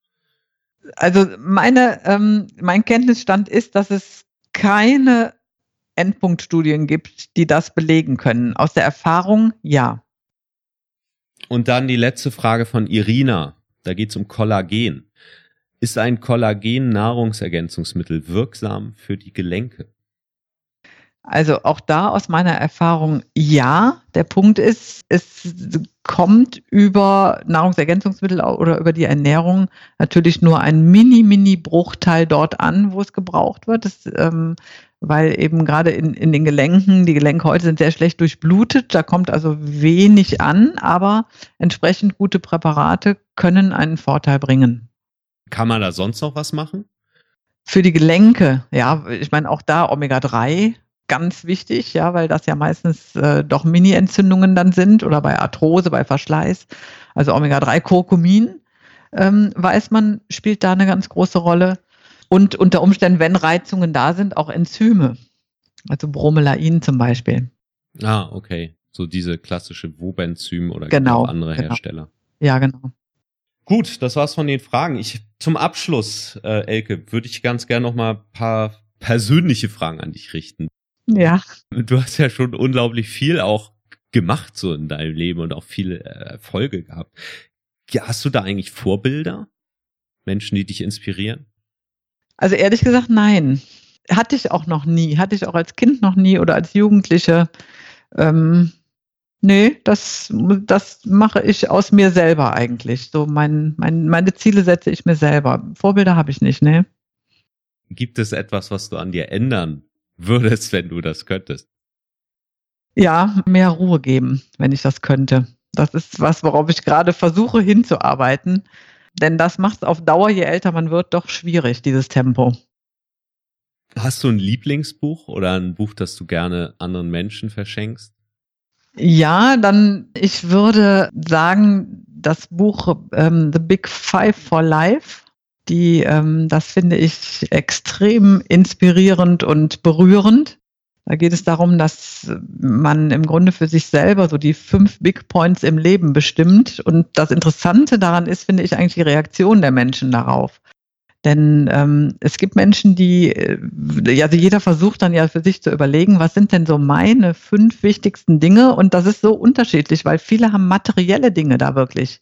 Also meine, ähm, mein Kenntnisstand ist, dass es keine Endpunktstudien gibt, die das belegen können. Aus der Erfahrung, ja. Und dann die letzte Frage von Irina. Da geht es um Kollagen. Ist ein Kollagen-Nahrungsergänzungsmittel wirksam für die Gelenke? Also auch da aus meiner Erfahrung ja. Der Punkt ist, es kommt über Nahrungsergänzungsmittel oder über die Ernährung natürlich nur ein mini-mini-Bruchteil dort an, wo es gebraucht wird. Das, ähm, weil eben gerade in, in den Gelenken, die Gelenkhäute sind sehr schlecht durchblutet, da kommt also wenig an, aber entsprechend gute Präparate können einen Vorteil bringen. Kann man da sonst noch was machen? Für die Gelenke, ja, ich meine auch da Omega drei, ganz wichtig, ja, weil das ja meistens äh, doch Mini-Entzündungen dann sind oder bei Arthrose, bei Verschleiß. Also Omega drei, Kurkumin, ähm, weiß man, spielt da eine ganz große Rolle. Und unter Umständen, wenn Reizungen da sind, auch Enzyme. Also Bromelain zum Beispiel. Ah, okay. So diese klassische Wobenzym oder genau, auch andere genau. Hersteller. Ja, genau. Gut, das war's von den Fragen. Ich zum Abschluss, äh, Elke, würde ich ganz gerne noch mal ein paar persönliche Fragen an dich richten. Ja. Du hast ja schon unglaublich viel auch gemacht so in deinem Leben und auch viele äh, Erfolge gehabt. Ja, hast du da eigentlich Vorbilder? Menschen, die dich inspirieren? Also ehrlich gesagt, nein. Hatte ich auch noch nie. Hatte ich auch als Kind noch nie oder als Jugendliche. Ähm, nee, das, das mache ich aus mir selber eigentlich. So mein, mein, meine Ziele setze ich mir selber. Vorbilder habe ich nicht, ne? Gibt es etwas, was du an dir ändern würdest, wenn du das könntest? Ja, mehr Ruhe geben, wenn ich das könnte. Das ist was, worauf ich gerade versuche hinzuarbeiten. Denn das macht es auf Dauer, je älter man wird, doch schwierig, dieses Tempo. Hast du ein Lieblingsbuch oder ein Buch, das du gerne anderen Menschen verschenkst? Ja, dann, ich würde sagen, das Buch ähm, The Big Five for Life, die, ähm, das finde ich extrem inspirierend und berührend. Da geht es darum, dass man im Grunde für sich selber so die fünf Big Points im Leben bestimmt. Und das Interessante daran ist, finde ich, eigentlich die Reaktion der Menschen darauf. Denn ähm, es gibt Menschen, die, ja, also jeder versucht dann ja für sich zu überlegen, was sind denn so meine fünf wichtigsten Dinge? Und das ist so unterschiedlich, weil viele haben materielle Dinge da wirklich.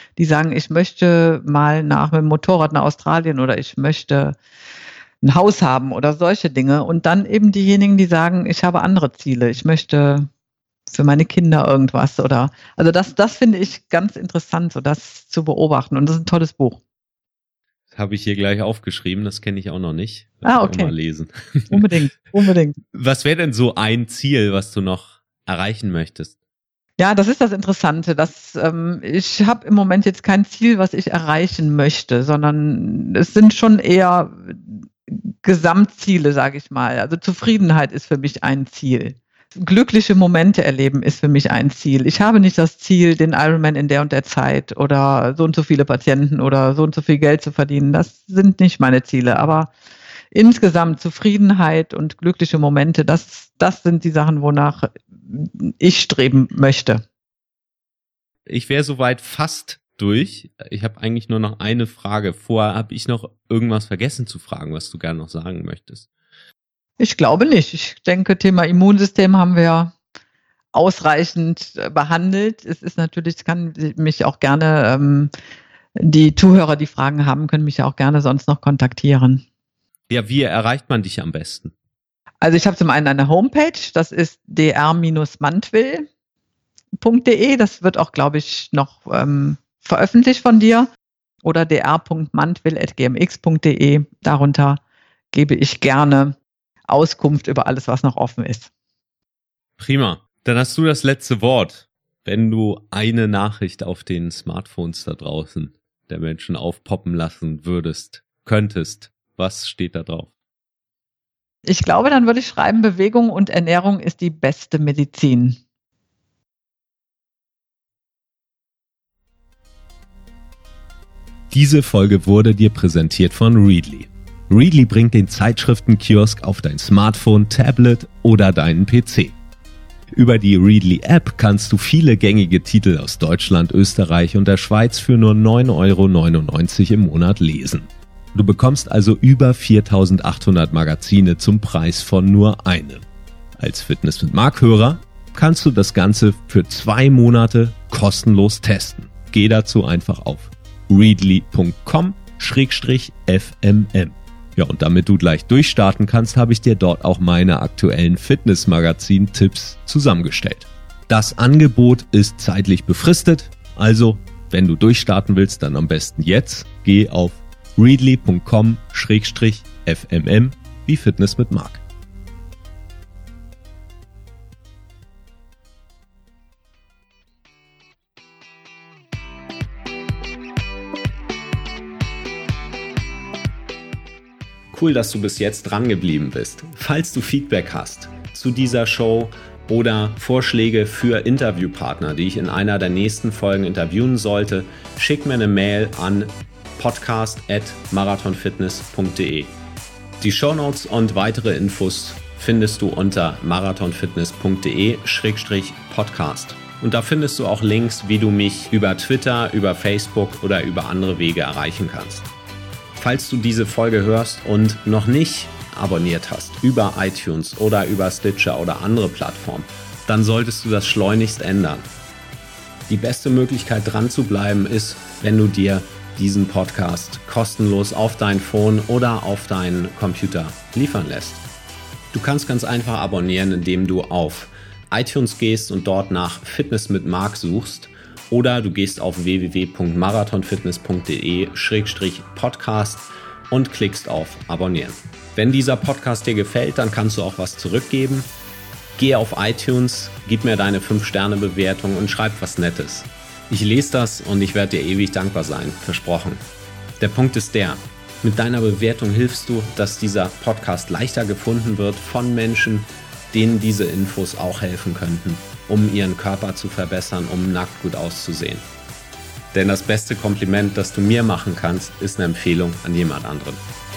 die sagen, ich möchte mal nach mit dem Motorrad nach Australien oder ich möchte ein Haus haben oder solche Dinge. Und dann eben diejenigen, die sagen, ich habe andere Ziele, ich möchte für meine Kinder irgendwas oder, also das, das finde ich ganz interessant, so das zu beobachten. Und das ist ein tolles Buch. Das habe ich hier gleich aufgeschrieben, das kenne ich auch noch nicht. Das ah, okay. Mal lesen. Unbedingt, unbedingt. Was wäre denn so ein Ziel, was du noch erreichen möchtest? Ja, das ist das Interessante. Dass, ähm, ich habe im Moment jetzt kein Ziel, was ich erreichen möchte, sondern es sind schon eher Gesamtziele, sage ich mal. Also Zufriedenheit ist für mich ein Ziel. Glückliche Momente erleben ist für mich ein Ziel. Ich habe nicht das Ziel, den Ironman in der und der Zeit oder so und so viele Patienten oder so und so viel Geld zu verdienen. Das sind nicht meine Ziele. Aber insgesamt Zufriedenheit und glückliche Momente, das, das sind die Sachen, wonach ich streben möchte. Ich wäre soweit fast durch. Ich habe eigentlich nur noch eine Frage. Vorher habe ich noch irgendwas vergessen zu fragen, was du gerne noch sagen möchtest. Ich glaube nicht. Ich denke, Thema Immunsystem haben wir ausreichend behandelt. Es ist natürlich, es kann mich auch gerne, ähm, die Zuhörer, die Fragen haben, können mich ja auch gerne sonst noch kontaktieren. Ja, wie erreicht man dich am besten? Also ich habe zum einen eine Homepage, das ist d r mantwill punkt d e. Das wird auch, glaube ich, noch ähm, veröffentlicht von dir. Oder d r punkt mantwill at g m x punkt d e. Darunter gebe ich gerne Auskunft über alles, was noch offen ist. Prima. Dann hast du das letzte Wort. Wenn du eine Nachricht auf den Smartphones da draußen der Menschen aufpoppen lassen würdest, könntest, was steht da drauf? Ich glaube, dann würde ich schreiben, Bewegung und Ernährung ist die beste Medizin. Diese Folge wurde dir präsentiert von Readly. Readly bringt den Zeitschriftenkiosk auf dein Smartphone, Tablet oder deinen P C. Über die Readly-App kannst du viele gängige Titel aus Deutschland, Österreich und der Schweiz für nur neun Euro neunundneunzig im Monat lesen. Du bekommst also über viertausendachthundert Magazine zum Preis von nur einem. Als Fitness mit Mark-Hörer kannst du das Ganze für zwei Monate kostenlos testen. Geh dazu einfach auf readly punkt com schrägstrich f m m. Ja, und damit du gleich durchstarten kannst, habe ich dir dort auch meine aktuellen Fitnessmagazin-Tipps zusammengestellt. Das Angebot ist zeitlich befristet, also wenn du durchstarten willst, dann am besten jetzt. Geh auf readly punkt com schrägstrich f m m wie Fitness mit Mark. Cool, dass du bis jetzt dran geblieben bist. Falls du Feedback hast zu dieser Show oder Vorschläge für Interviewpartner, die ich in einer der nächsten Folgen interviewen sollte, schick mir eine Mail an podcast at marathonfitness punkt d e. Die Shownotes und weitere Infos findest du unter marathonfitness punkt d e schrägstrich podcast. Und da findest du auch Links, wie du mich über Twitter, über Facebook oder über andere Wege erreichen kannst. Falls du diese Folge hörst und noch nicht abonniert hast über iTunes oder über Stitcher oder andere Plattformen, dann solltest du das schleunigst ändern. Die beste Möglichkeit dran zu bleiben ist, wenn du dir diesen Podcast kostenlos auf dein Phone oder auf deinen Computer liefern lässt. Du kannst ganz einfach abonnieren, indem du auf iTunes gehst und dort nach Fitness mit Mark suchst. Oder du gehst auf w w w punkt marathonfitness punkt d e schrägstrich podcast und klickst auf Abonnieren. Wenn dieser Podcast dir gefällt, dann kannst du auch was zurückgeben. Geh auf iTunes, gib mir deine fünf Sterne Bewertung und schreib was Nettes. Ich lese das und ich werde dir ewig dankbar sein, versprochen. Der Punkt ist der, mit deiner Bewertung hilfst du, dass dieser Podcast leichter gefunden wird von Menschen, denen diese Infos auch helfen könnten, um ihren Körper zu verbessern, um nackt gut auszusehen. Denn das beste Kompliment, das du mir machen kannst, ist eine Empfehlung an jemand anderen.